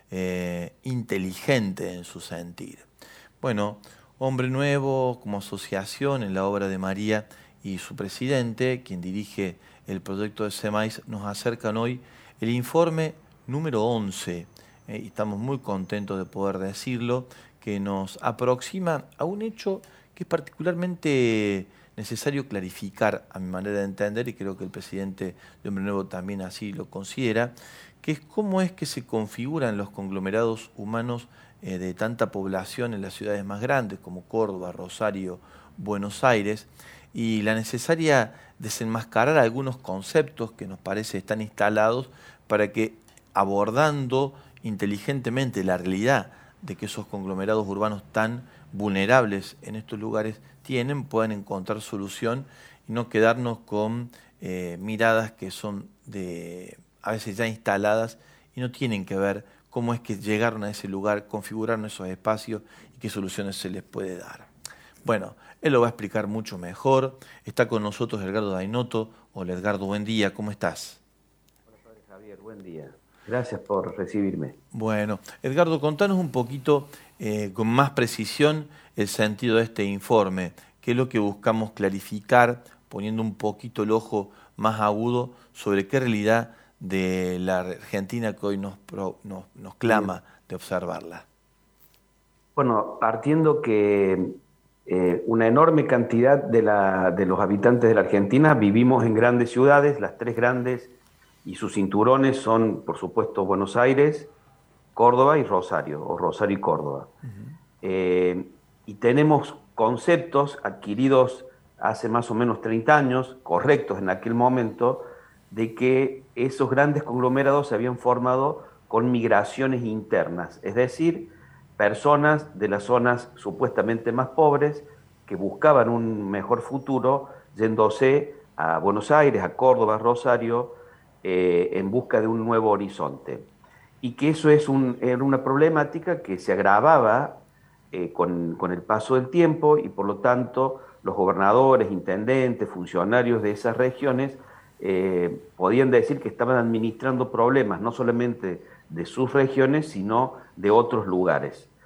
eh, inteligente en su sentir. Bueno, Hombre Nuevo como asociación en la obra de María y su presidente, quien dirige el proyecto de SEMAIS, nos acercan hoy el informe número once, eh, y estamos muy contentos de poder decirlo, que nos aproxima a un hecho que es particularmente necesario clarificar a mi manera de entender, y creo que el presidente de Hombre Nuevo también así lo considera, que es cómo es que se configuran los conglomerados humanos eh, de tanta población en las ciudades más grandes como Córdoba, Rosario, Buenos Aires, y la necesaria desenmascarar algunos conceptos que nos parece están instalados para que, abordando inteligentemente la realidad de que esos conglomerados urbanos tan vulnerables en estos lugares tienen, puedan encontrar solución y no quedarnos con eh, miradas que son de a veces ya instaladas y no tienen que ver cómo es que llegaron a ese lugar, configuraron esos espacios y qué soluciones se les puede dar. Bueno, él lo va a explicar mucho mejor. Está con nosotros Edgardo Dainotto. Hola Edgardo, buen día, ¿cómo estás? Hola padre Javier, buen día. Gracias por recibirme. Bueno, Edgardo, contanos un poquito eh, con más precisión el sentido de este informe, qué es lo que buscamos clarificar, poniendo un poquito el ojo más agudo sobre qué realidad de la Argentina que hoy nos, pro, nos, nos clama de observarla. Bueno, partiendo que eh, una enorme cantidad de, la, de los habitantes de la Argentina vivimos en grandes ciudades, las tres grandes y sus cinturones son, por supuesto, Buenos Aires, Córdoba y Rosario, o Rosario y Córdoba. Uh-huh. eh, y tenemos conceptos adquiridos hace más o menos treinta años, correctos en aquel momento, de que esos grandes conglomerados se habían formado con migraciones internas, es decir, personas de las zonas supuestamente más pobres que buscaban un mejor futuro yéndose a Buenos Aires, a Córdoba, a Rosario, eh, en busca de un nuevo horizonte. Y que eso es un, era una problemática que se agravaba eh, con, con el paso del tiempo y por lo tanto los gobernadores, intendentes, funcionarios de esas regiones eh, podían decir que estaban administrando problemas no solamente de sus regiones, sino de otros lugares.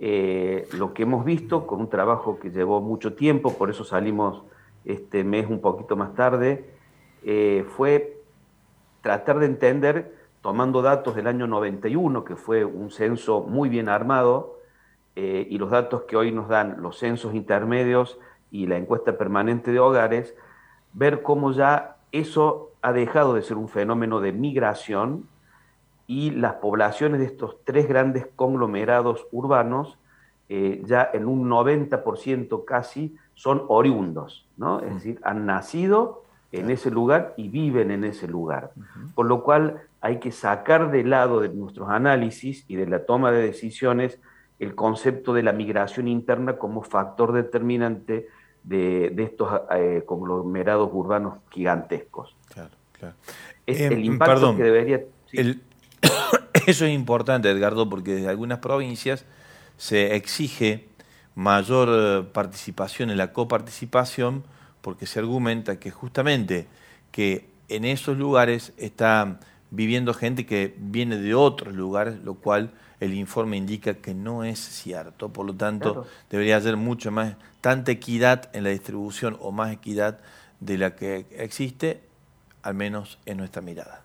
Eh, lo que hemos visto con un trabajo que llevó mucho tiempo, por eso salimos este mes un poquito más tarde, eh, fue tratar de entender, tomando datos del año noventa y uno, que fue un censo muy bien armado, eh, y los datos que hoy nos dan los censos intermedios y la encuesta permanente de hogares, ver cómo ya eso ha dejado de ser un fenómeno de migración y las poblaciones de estos tres grandes conglomerados urbanos, eh, ya en un noventa por ciento casi, son oriundos, ¿no? Es decir, han nacido en ese lugar y viven en ese lugar. Uh-huh. Por lo cual hay que sacar de lado de nuestros análisis y de la toma de decisiones el concepto de la migración interna como factor determinante de, de estos eh, conglomerados urbanos gigantescos. Claro, claro. Es Eh, el impacto perdón, que debería... Sí. El, eso es importante, Edgardo, porque desde algunas provincias se exige mayor participación en la coparticipación, porque se argumenta que justamente que en esos lugares está viviendo gente que viene de otros lugares, lo cual el informe indica que no es cierto. Por lo tanto, claro, debería haber mucho más, tanta equidad en la distribución o más equidad de la que existe, al menos en nuestra mirada.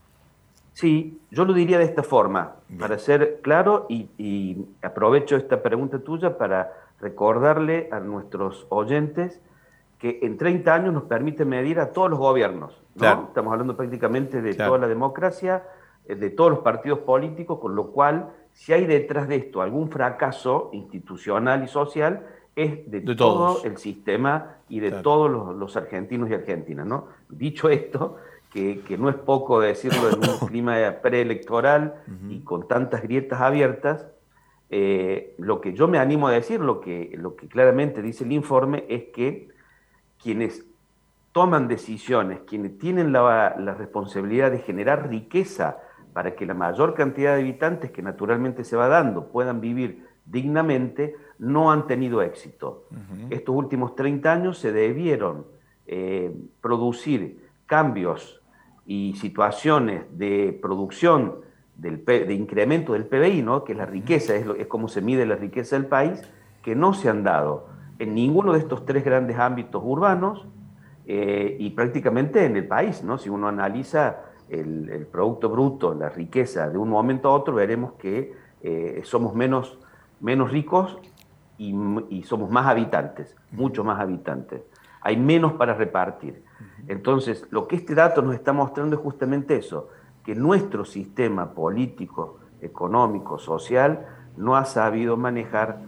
Sí, yo lo diría de esta forma, Bien. Para ser claro, y, y aprovecho esta pregunta tuya para recordarle a nuestros oyentes que en treinta años nos permite medir a todos los gobiernos, ¿no? Claro. Estamos hablando prácticamente de claro. toda la democracia, de todos los partidos políticos, con lo cual, si hay detrás de esto algún fracaso institucional y social, es de, de todo todos. El sistema y de claro. todos los, los argentinos y argentinas, ¿no? Dicho esto, que, que no es poco decirlo en un clima preelectoral uh-huh. y con tantas grietas abiertas, eh, lo que yo me animo a decir, lo que, lo que claramente dice el informe, es que quienes toman decisiones, quienes tienen la, la responsabilidad de generar riqueza para que la mayor cantidad de habitantes que naturalmente se va dando puedan vivir dignamente, no han tenido éxito. Uh-huh. Estos últimos treinta años se debieron eh, producir cambios y situaciones de producción, del, de incremento del P B I, ¿no? Que es la riqueza, es, lo, es como se mide la riqueza del país, que no se han dado en ninguno de estos tres grandes ámbitos urbanos eh, y prácticamente en el país, ¿no? Si uno analiza el, el Producto Bruto, la riqueza de un momento a otro, veremos que eh, somos menos, menos ricos y, y somos más habitantes, mucho más habitantes. Hay menos para repartir. Entonces, lo que este dato nos está mostrando es justamente eso, que nuestro sistema político, económico, social, no ha sabido manejar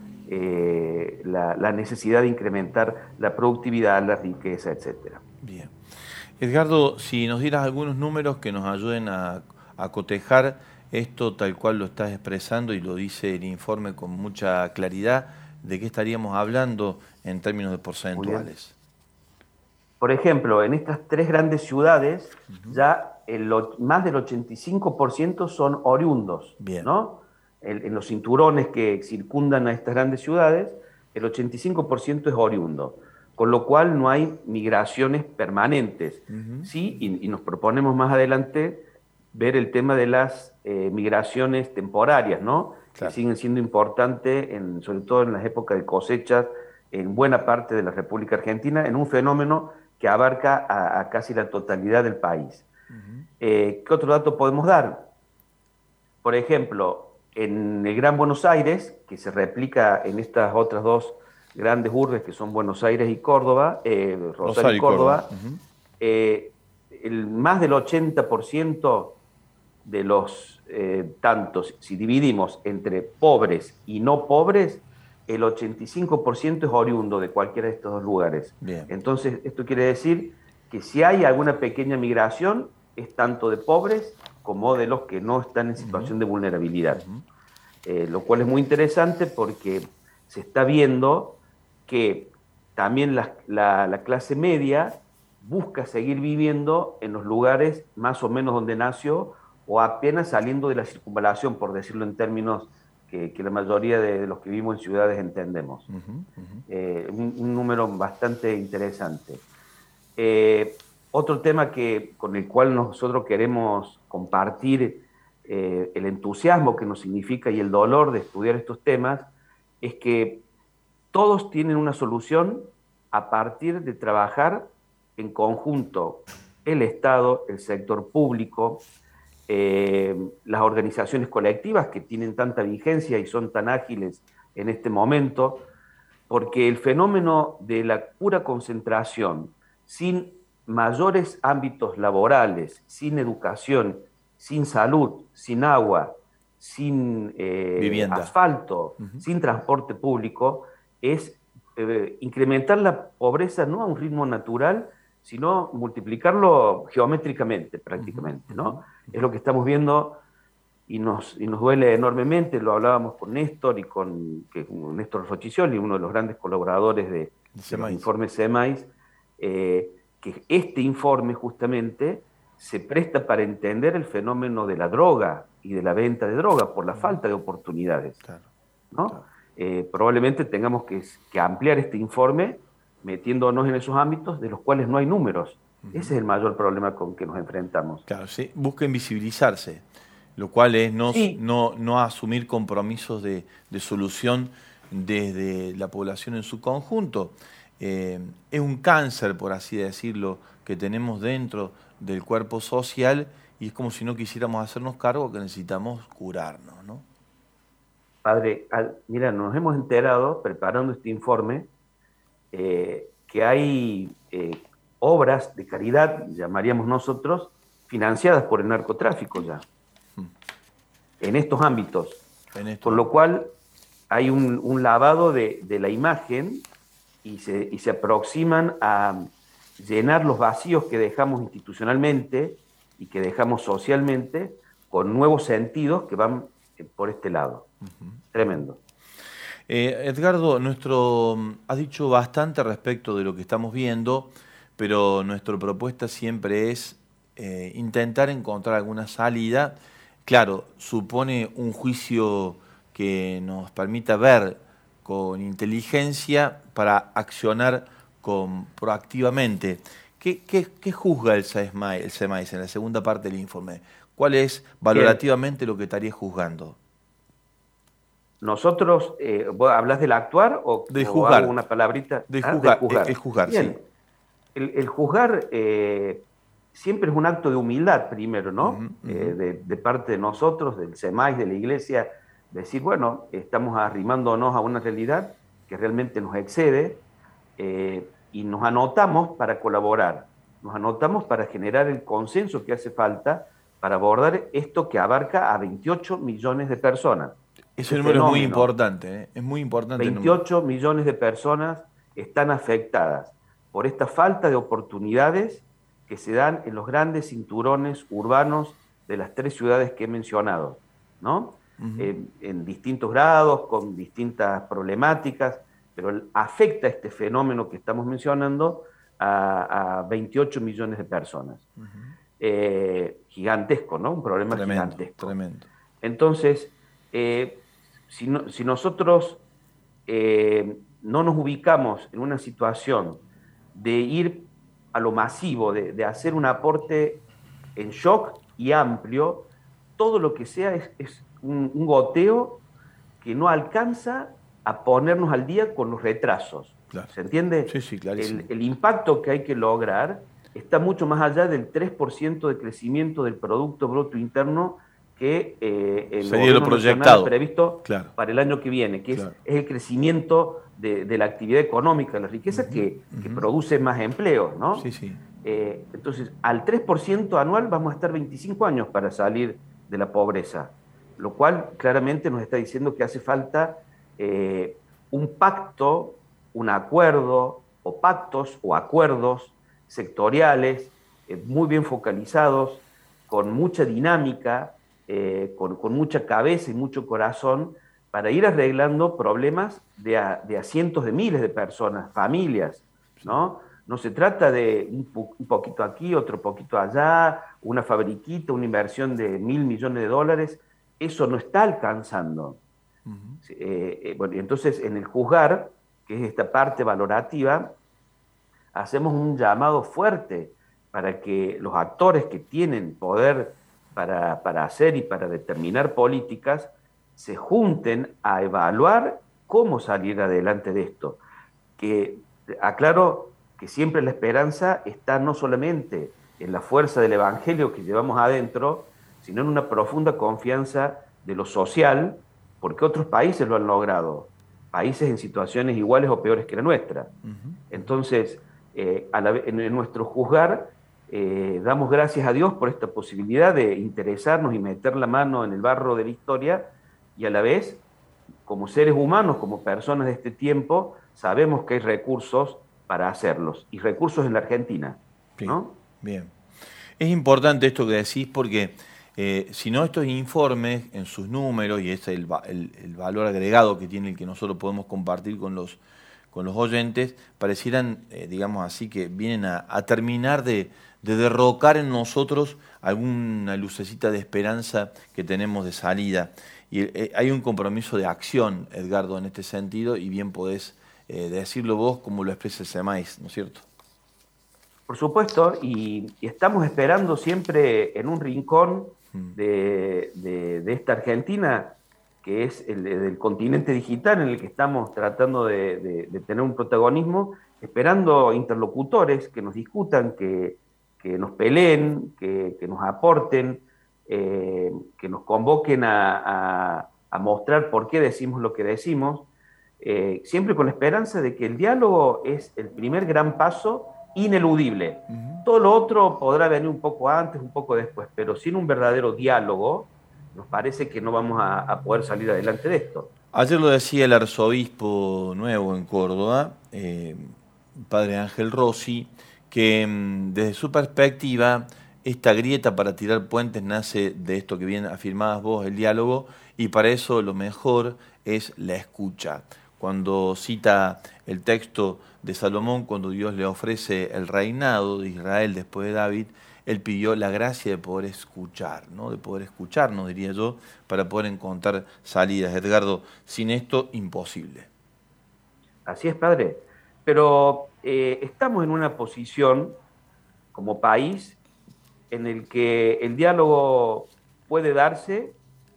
Eh, la, la necesidad de incrementar la productividad, la riqueza, etcétera. Bien. Edgardo, si nos dieras algunos números que nos ayuden a, a cotejar esto tal cual lo estás expresando y lo dice el informe con mucha claridad, ¿de qué estaríamos hablando en términos de porcentuales? Por ejemplo, en estas tres grandes ciudades, uh-huh. ya el, más del ochenta y cinco por ciento son oriundos, Bien. ¿no? En los cinturones que circundan a estas grandes ciudades, el ochenta y cinco por ciento es oriundo, con lo cual no hay migraciones permanentes. Uh-huh. Sí, y, y nos proponemos más adelante ver el tema de las eh, migraciones temporarias, ¿no? Claro. Que siguen siendo importantes, en, sobre todo en las épocas de cosechas, en buena parte de la República Argentina, en un fenómeno que abarca a, a casi la totalidad del país. Uh-huh. Eh, ¿Qué otro dato podemos dar? Por ejemplo, en el Gran Buenos Aires, que se replica en estas otras dos grandes urbes que son Buenos Aires y Córdoba, eh, Rosario, Rosario y Córdoba, Córdoba. Uh-huh. eh, el, más del ochenta por ciento de los eh, tantos, si dividimos entre pobres y no pobres, el ochenta y cinco por ciento es oriundo de cualquiera de estos dos lugares. Bien. Entonces, esto quiere decir que si hay alguna pequeña migración, es tanto de pobres como de los que no están en situación uh-huh. de vulnerabilidad. Uh-huh. Eh, lo cual es muy interesante porque se está viendo que también la, la, la clase media busca seguir viviendo en los lugares más o menos donde nació o apenas saliendo de la circunvalación, por decirlo en términos que, que la mayoría de, de los que vivimos en ciudades entendemos. Uh-huh. Uh-huh. Eh, un, un número bastante interesante. Eh, Otro tema que, con el cual nosotros queremos compartir eh, el entusiasmo que nos significa y el dolor de estudiar estos temas es que todos tienen una solución a partir de trabajar en conjunto el Estado, el sector público, eh, las organizaciones colectivas que tienen tanta vigencia y son tan ágiles en este momento, porque el fenómeno de la pura concentración, sin mayores ámbitos laborales, sin educación, sin salud, sin agua, sin eh, asfalto, uh-huh. sin transporte público, es eh, incrementar la pobreza no a un ritmo natural, sino multiplicarlo geométricamente prácticamente, ¿no? Uh-huh. Es lo que estamos viendo y nos, y nos duele enormemente. Lo hablábamos con Néstor y con, que, con Néstor Rocchicioli, uno de los grandes colaboradores de, de los informes SEMAIS, eh, que este informe justamente se presta para entender el fenómeno de la droga y de la venta de droga por la falta de oportunidades, claro, ¿no? Claro. Eh, probablemente tengamos que, que ampliar este informe metiéndonos en esos ámbitos de los cuales no hay números. Uh-huh. Ese es el mayor problema con que nos enfrentamos. Claro, sí, busca invisibilizarse, lo cual es no, sí. no, no asumir compromisos de, de solución desde la población en su conjunto. Eh, es un cáncer, por así decirlo, que tenemos dentro del cuerpo social y es como si no quisiéramos hacernos cargo que necesitamos curarnos, ¿no? Padre, al, mira, nos hemos enterado, preparando este informe, eh, que hay eh, obras de caridad, llamaríamos nosotros, financiadas por el narcotráfico ya, hmm. en estos ámbitos. En esto. Con lo cual hay un, un lavado de, de la imagen y se, y se aproximan a llenar los vacíos que dejamos institucionalmente y que dejamos socialmente con nuevos sentidos que van por este lado. Uh-huh. Tremendo. Eh, Edgardo, nuestro, has dicho bastante respecto de lo que estamos viendo, pero nuestra propuesta siempre es eh, intentar encontrar alguna salida. Claro, supone un juicio que nos permita ver con inteligencia para accionar con, proactivamente. ¿Qué, qué, qué juzga el SEMAIS, el SEMAIS en la segunda parte del informe? ¿Cuál es valorativamente Bien. lo que estaría juzgando? Nosotros, eh, ¿vos hablas del actuar o, de juzgar. o hago una palabrita? De juzgar, ah, de juzgar. El, el juzgar, Bien. sí. El, el juzgar eh, siempre es un acto de humildad primero, ¿no? Uh-huh, uh-huh. Eh, de, de parte de nosotros, del SEMAIS, de la Iglesia, decir, bueno, estamos arrimándonos a una realidad que realmente nos excede eh, y nos anotamos para colaborar, nos anotamos para generar el consenso que hace falta para abordar esto que abarca a veintiocho millones de personas. Ese número es muy importante, ¿eh? Es muy importante. veintiocho millones de personas están afectadas por esta falta de oportunidades que se dan en los grandes cinturones urbanos de las tres ciudades que he mencionado, ¿no? Uh-huh. eh, en distintos grados, con distintas problemáticas, pero afecta este fenómeno que estamos mencionando a, a veintiocho millones de personas. Uh-huh. Eh, gigantesco, ¿no? Un problema tremendo, gigantesco. Tremendo. Entonces, eh, si, no, si nosotros eh, no nos ubicamos en una situación de ir a lo masivo, de, de hacer un aporte en shock y amplio, todo lo que sea es, es un, un goteo que no alcanza a ponernos al día con los retrasos. Claro. ¿Se entiende? Sí, sí, clarísimo. El, el impacto que hay que lograr está mucho más allá del tres por ciento de crecimiento del Producto Bruto Interno que eh, el sería lo proyectado previsto claro. para el año que viene, que claro. es, es el crecimiento de, de la actividad económica, la riqueza uh-huh, que, uh-huh. que produce más empleos, ¿no? Sí, sí. Eh, entonces, al tres por ciento anual vamos a estar veinticinco años para salir de la pobreza, lo cual claramente nos está diciendo que hace falta eh, un pacto, un acuerdo, o pactos o acuerdos sectoriales, eh, muy bien focalizados, con mucha dinámica, eh, con, con mucha cabeza y mucho corazón, para ir arreglando problemas de a, de a cientos de miles de personas, familias, ¿no? No se trata de un, po un poquito aquí, otro poquito allá, una fabriquita, una inversión de mil millones de dólares, eso no está alcanzando. Uh-huh. eh, eh, bueno, entonces, en el juzgar, que es esta parte valorativa, hacemos un llamado fuerte para que los actores que tienen poder para, para hacer y para determinar políticas se junten a evaluar cómo salir adelante de esto. Que aclaro que siempre la esperanza está no solamente en la fuerza del Evangelio que llevamos adentro, sino en una profunda confianza de lo social, porque otros países lo han logrado, países en situaciones iguales o peores que la nuestra. Uh-huh. Entonces, eh, a la, en, en nuestro juzgar, eh, damos gracias a Dios por esta posibilidad de interesarnos y meter la mano en el barro de la historia, y a la vez, como seres humanos, como personas de este tiempo, sabemos que hay recursos para hacerlos, y recursos en la Argentina, ¿no? Bien, bien. Es importante esto que decís porque eh, si no estos informes en sus números, y es el, el, el valor agregado que tiene el que nosotros podemos compartir con los, con los oyentes, parecieran, eh, digamos así, que vienen a, a terminar de, de derrocar en nosotros alguna lucecita de esperanza que tenemos de salida. Y eh, hay un compromiso de acción, Edgardo, en este sentido, y bien podés eh, decirlo vos como lo expresa el SEMAIS, ¿no es cierto? Por supuesto, y, y estamos esperando siempre en un rincón de, de, de esta Argentina, que es el del continente digital en el que estamos tratando de, de, de tener un protagonismo, esperando interlocutores que nos discutan, que, que nos peleen, que, que nos aporten, eh, que nos convoquen a, a, a mostrar por qué decimos lo que decimos, eh, siempre con la esperanza de que el diálogo es el primer gran paso ineludible. Uh-huh. Todo lo otro podrá venir un poco antes, un poco después, pero sin un verdadero diálogo, nos parece que no vamos a, a poder salir adelante de esto. Ayer lo decía el arzobispo nuevo en Córdoba, eh, padre Ángel Rossi, que mm, desde su perspectiva, esta grieta para tirar puentes nace de esto que bien afirmabas vos, el diálogo, y para eso lo mejor es la escucha. Cuando cita el texto de Salomón, cuando Dios le ofrece el reinado de Israel después de David, él pidió la gracia de poder escuchar, ¿no? De poder escucharnos, diría yo, para poder encontrar salidas. Edgardo, sin esto, imposible. Así es, padre. Pero eh, estamos en una posición como país en el que el diálogo puede darse.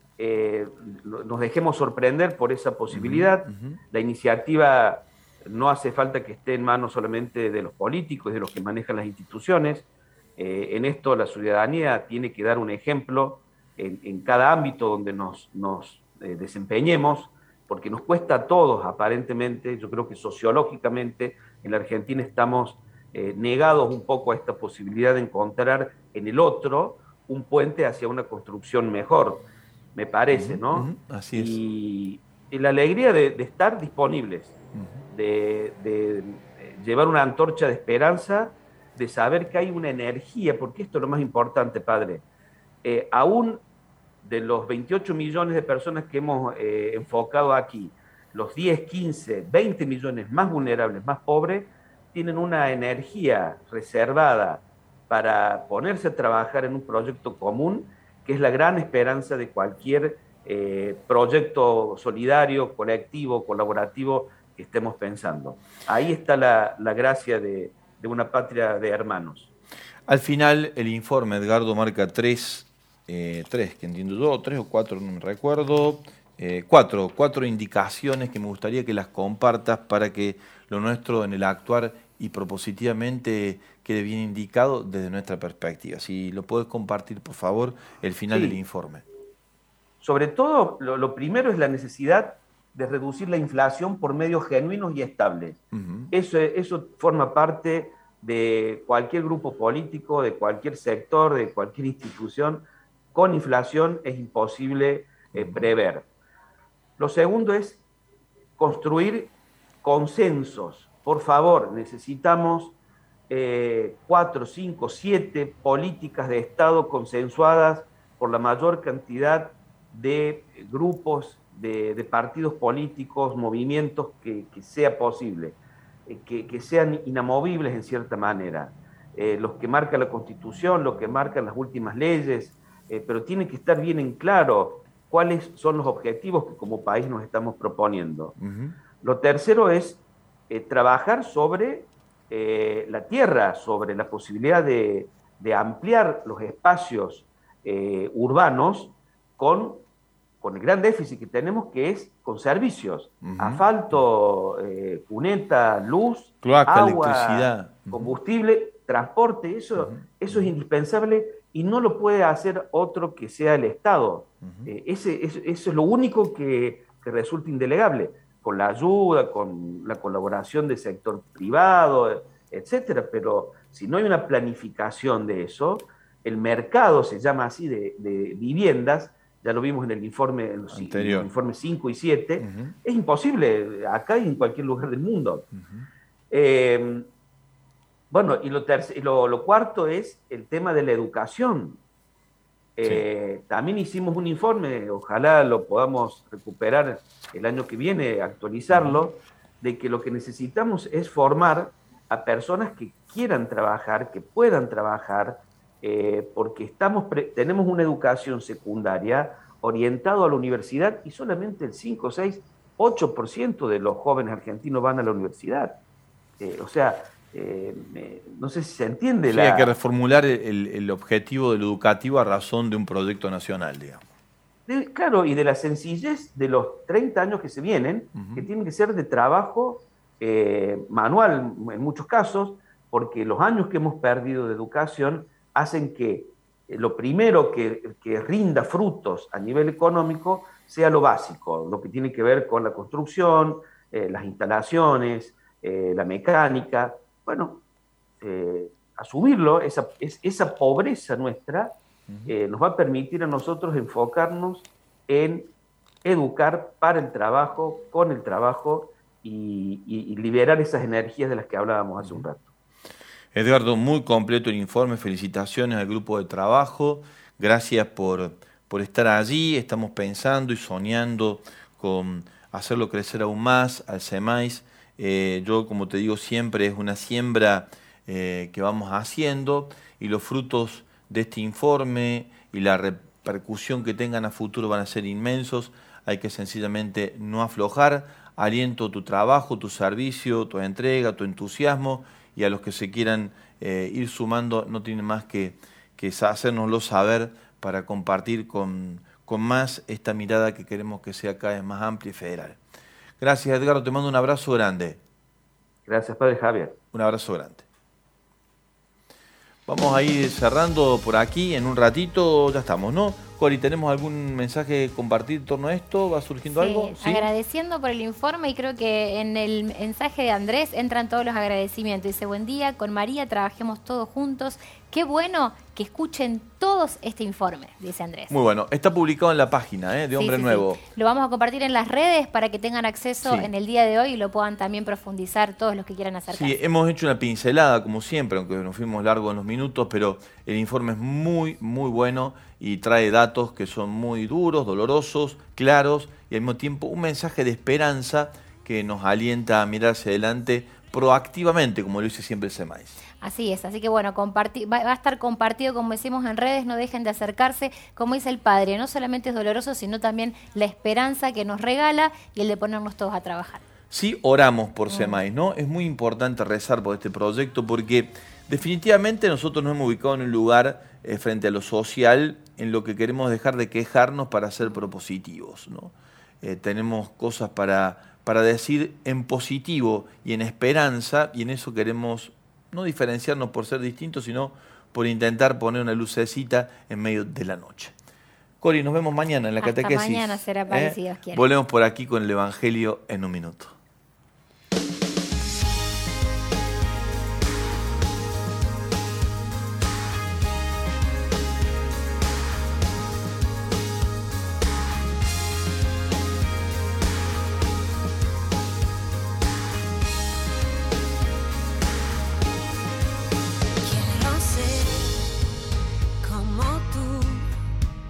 Eh, nos dejemos sorprender por esa posibilidad. Uh-huh, uh-huh. La iniciativa no hace falta que esté en manos solamente de los políticos, de los que manejan las instituciones. Eh, en esto la ciudadanía tiene que dar un ejemplo en, en cada ámbito donde nos, nos eh, desempeñemos, porque nos cuesta a todos, aparentemente, yo creo que sociológicamente en la Argentina estamos eh, negados un poco a esta posibilidad de encontrar en el otro un puente hacia una construcción mejor. Me parece, ¿no? Uh-huh, así es. Y, y la alegría de, de estar disponibles, uh-huh. de, de, de llevar una antorcha de esperanza, de saber que hay una energía, porque esto es lo más importante, padre. Eh, aún de los veintiocho millones de personas que hemos eh, enfocado aquí, los diez, quince, veinte millones más vulnerables, más pobres, tienen una energía reservada para ponerse a trabajar en un proyecto común, que es la gran esperanza de cualquier eh, proyecto solidario, colectivo, colaborativo que estemos pensando. Ahí está la, la gracia de, de una patria de hermanos. Al final, el informe, Edgardo, marca tres, eh, tres, que entiendo yo, tres o cuatro, no me recuerdo, eh, cuatro, cuatro indicaciones que me gustaría que las compartas para que lo nuestro en el actuar y propositivamente quede bien indicado desde nuestra perspectiva. Si lo puedes compartir, por favor, el final sí. del informe. Sobre todo, lo, lo primero es la necesidad de reducir la inflación por medios genuinos y estables. Uh-huh. Eso, eso forma parte de cualquier grupo político, de cualquier sector, de cualquier institución. Con inflación es imposible eh, prever. Lo segundo es construir consensos. Por favor, necesitamos eh, cuatro, cinco, siete políticas de Estado consensuadas por la mayor cantidad de grupos, de, de partidos políticos, movimientos que, que sea posible, eh, que, que sean inamovibles en cierta manera. Eh, los que marca la Constitución, los que marcan las últimas leyes, eh, pero tiene que estar bien en claro cuáles son los objetivos que como país nos estamos proponiendo. Uh-huh. Lo tercero es Eh, trabajar sobre eh, la tierra, sobre la posibilidad de, de ampliar los espacios eh, urbanos con con el gran déficit que tenemos, que es con servicios, uh-huh. asfalto, eh, cuneta, luz, cloaca, agua, electricidad, combustible, uh-huh. transporte, eso, uh-huh. eso es indispensable y no lo puede hacer otro que sea el Estado. Uh-huh. Eh, ese, eso, eso es lo único que, que resulta indelegable, con la ayuda, con la colaboración del sector privado, etcétera, pero si no hay una planificación de eso, el mercado, se llama así, de, de viviendas, ya lo vimos en el informe, en los, en el informe cinco y siete, uh-huh. es imposible acá y en cualquier lugar del mundo. Uh-huh. Eh, bueno, y, lo, terc- y lo, lo cuarto es el tema de la educación. Eh, sí. También hicimos un informe, ojalá lo podamos recuperar el año que viene, actualizarlo, uh-huh. de que lo que necesitamos es formar a personas que quieran trabajar, que puedan trabajar, Eh, porque estamos pre- tenemos una educación secundaria orientada a la universidad y solamente el cinco, seis, ocho por ciento de los jóvenes argentinos van a la universidad. Eh, o sea, eh, me, no sé si se entiende. Sí, la... hay que reformular el, el objetivo del educativo a razón de un proyecto nacional, digamos. De, claro, y de la sencillez de los treinta años que se vienen, uh-huh. que tienen que ser de trabajo eh, manual en muchos casos, porque los años que hemos perdido de educación hacen que lo primero que, que rinda frutos a nivel económico sea lo básico, lo que tiene que ver con la construcción, eh, las instalaciones, eh, la mecánica. Bueno, eh, asumirlo, esa, es, esa pobreza nuestra, eh, nos va a permitir a nosotros enfocarnos en educar para el trabajo, con el trabajo y, y, y liberar esas energías de las que hablábamos hace un rato. Edgardo, muy completo el informe, felicitaciones al grupo de trabajo, gracias por, por estar allí, estamos pensando y soñando con hacerlo crecer aún más al SEMAIS. Eh, yo, como te digo siempre, es una siembra eh, que vamos haciendo y los frutos de este informe y la repercusión que tengan a futuro van a ser inmensos. Hay que sencillamente no aflojar, aliento tu trabajo, tu servicio, tu entrega, tu entusiasmo, y a los que se quieran eh, ir sumando no tienen más que, que hacérnoslo saber para compartir con, con más esta mirada que queremos que sea cada vez más amplia y federal. Gracias, Edgardo, te mando un abrazo grande. Gracias, padre Javier. Un abrazo grande. Vamos a ir cerrando por aquí en un ratito, ya estamos, ¿no? Cori, ¿tenemos algún mensaje que compartir en torno a esto? ¿Va surgiendo sí, algo? Sí, agradeciendo por el informe y creo que en el mensaje de Andrés entran todos los agradecimientos. Dice, buen día, con María trabajemos todos juntos. Qué bueno que escuchen todos este informe, dice Andrés. Muy bueno, está publicado en la página ¿eh? de Hombre sí, sí, Nuevo. Sí. Lo vamos a compartir en las redes para que tengan acceso sí. en el día de hoy y lo puedan también profundizar todos los que quieran acercarse. Sí, hemos hecho una pincelada como siempre, aunque nos fuimos largos en los minutos, pero el informe es muy, muy bueno y trae datos que son muy duros, dolorosos, claros y al mismo tiempo un mensaje de esperanza que nos alienta a mirar hacia adelante proactivamente, como lo dice siempre el SEMAIS. Así es, así que bueno, comparti- va, va a estar compartido, como decimos en redes, no dejen de acercarse, como dice el padre, no solamente es doloroso, sino también la esperanza que nos regala y el de ponernos todos a trabajar. Sí, oramos por mm. SEMAIS, ¿no? Es muy importante rezar por este proyecto porque definitivamente nosotros nos hemos ubicado en un lugar eh, frente a lo social en lo que queremos dejar de quejarnos para ser propositivos, ¿no? Eh, tenemos cosas para, para decir en positivo y en esperanza y en eso queremos no diferenciarnos por ser distintos, sino por intentar poner una lucecita en medio de la noche. Cori, nos vemos mañana en la Hasta catequesis. mañana será para si Dios quiere. Volvemos por aquí con el Evangelio en un minuto.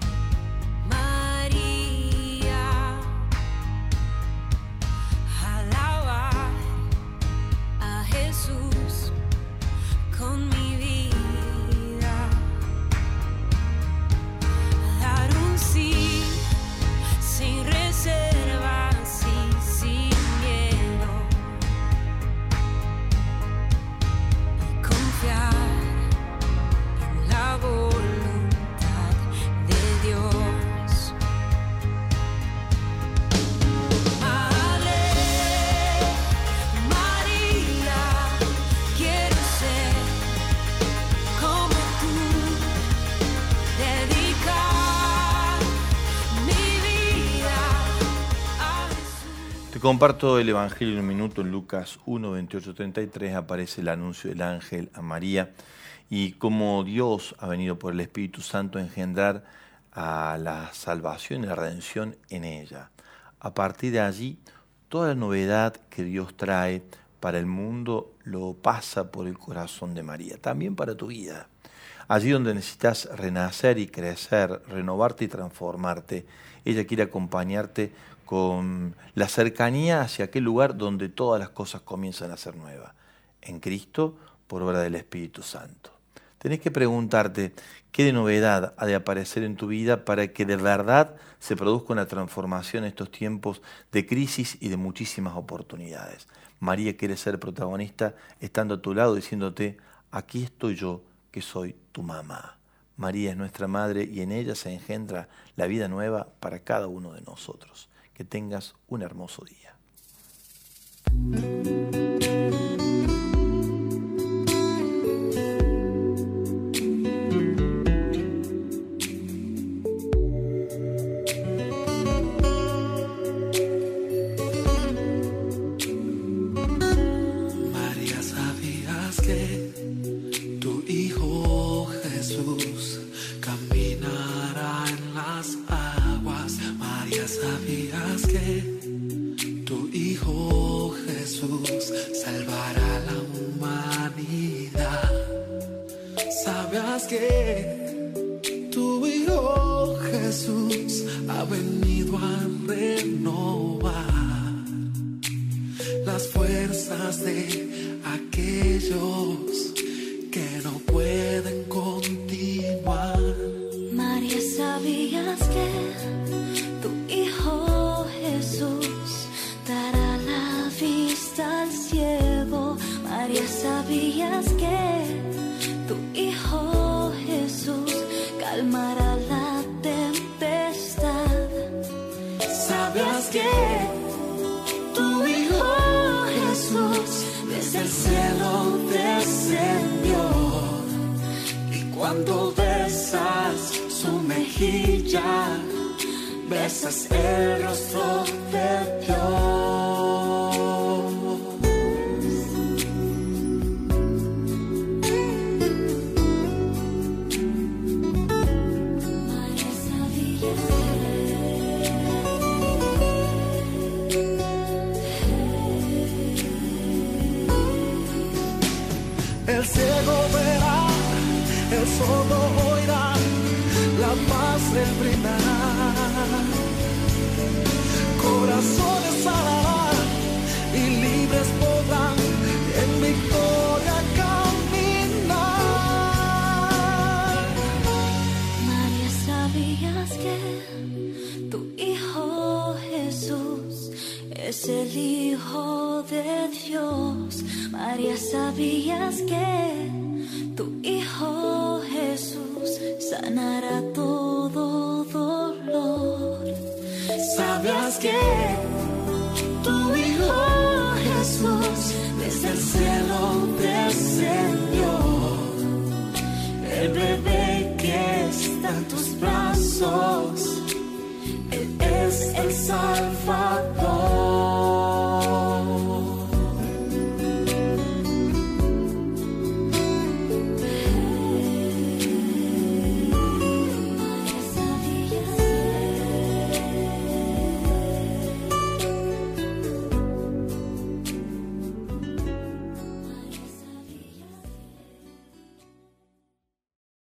María, comparto el Evangelio en un minuto. En Lucas uno, veintiocho, treinta y tres aparece el anuncio del ángel a María y cómo Dios ha venido por el Espíritu Santo a engendrar a la salvación y la redención en ella. A partir de allí, toda la novedad que Dios trae para el mundo lo pasa por el corazón de María, también para tu vida. Allí donde necesitas renacer y crecer, renovarte y transformarte, ella quiere acompañarte con la cercanía hacia aquel lugar donde todas las cosas comienzan a ser nuevas. En Cristo, por obra del Espíritu Santo. Tenés que preguntarte qué de novedad ha de aparecer en tu vida para que de verdad se produzca una transformación en estos tiempos de crisis y de muchísimas oportunidades. María quiere ser protagonista estando a tu lado diciéndote, aquí estoy yo que soy tu mamá. María es nuestra madre y en ella se engendra la vida nueva para cada uno de nosotros. Que tengas un hermoso día. María, ¿sabías que tu Hijo Jesús caminará en las aguas? María, ¿sabías que tu Hijo Jesús salvará a la humanidad? ¿Sabías que tu Hijo Jesús ha venido a renovar las fuerzas de aquellos que no pueden continuar? María, ¿sabías que tu Hijo Jesús dará la vista al ciego? María, ¿sabías que tu Hijo Jesús calmará la tempestad? ¿Sabías que tu Hijo Jesús desde el cielo descendió? Y cuando besas su mejilla, besas el rostro de Dios. María, ¿sabías El ciego verá, el sordo oirá, la paz él brindará. Corazones sanarán y libres podrán en victoria caminar. María, ¿sabías que tu Hijo Jesús es el Hijo de Dios? María, ¿sabías que tu Hijo Jesús sanará todo dolor? ¿Sabías que tu Hijo Jesús desde el cielo descendió? El bebé que está en tus brazos, Él es el Salvador.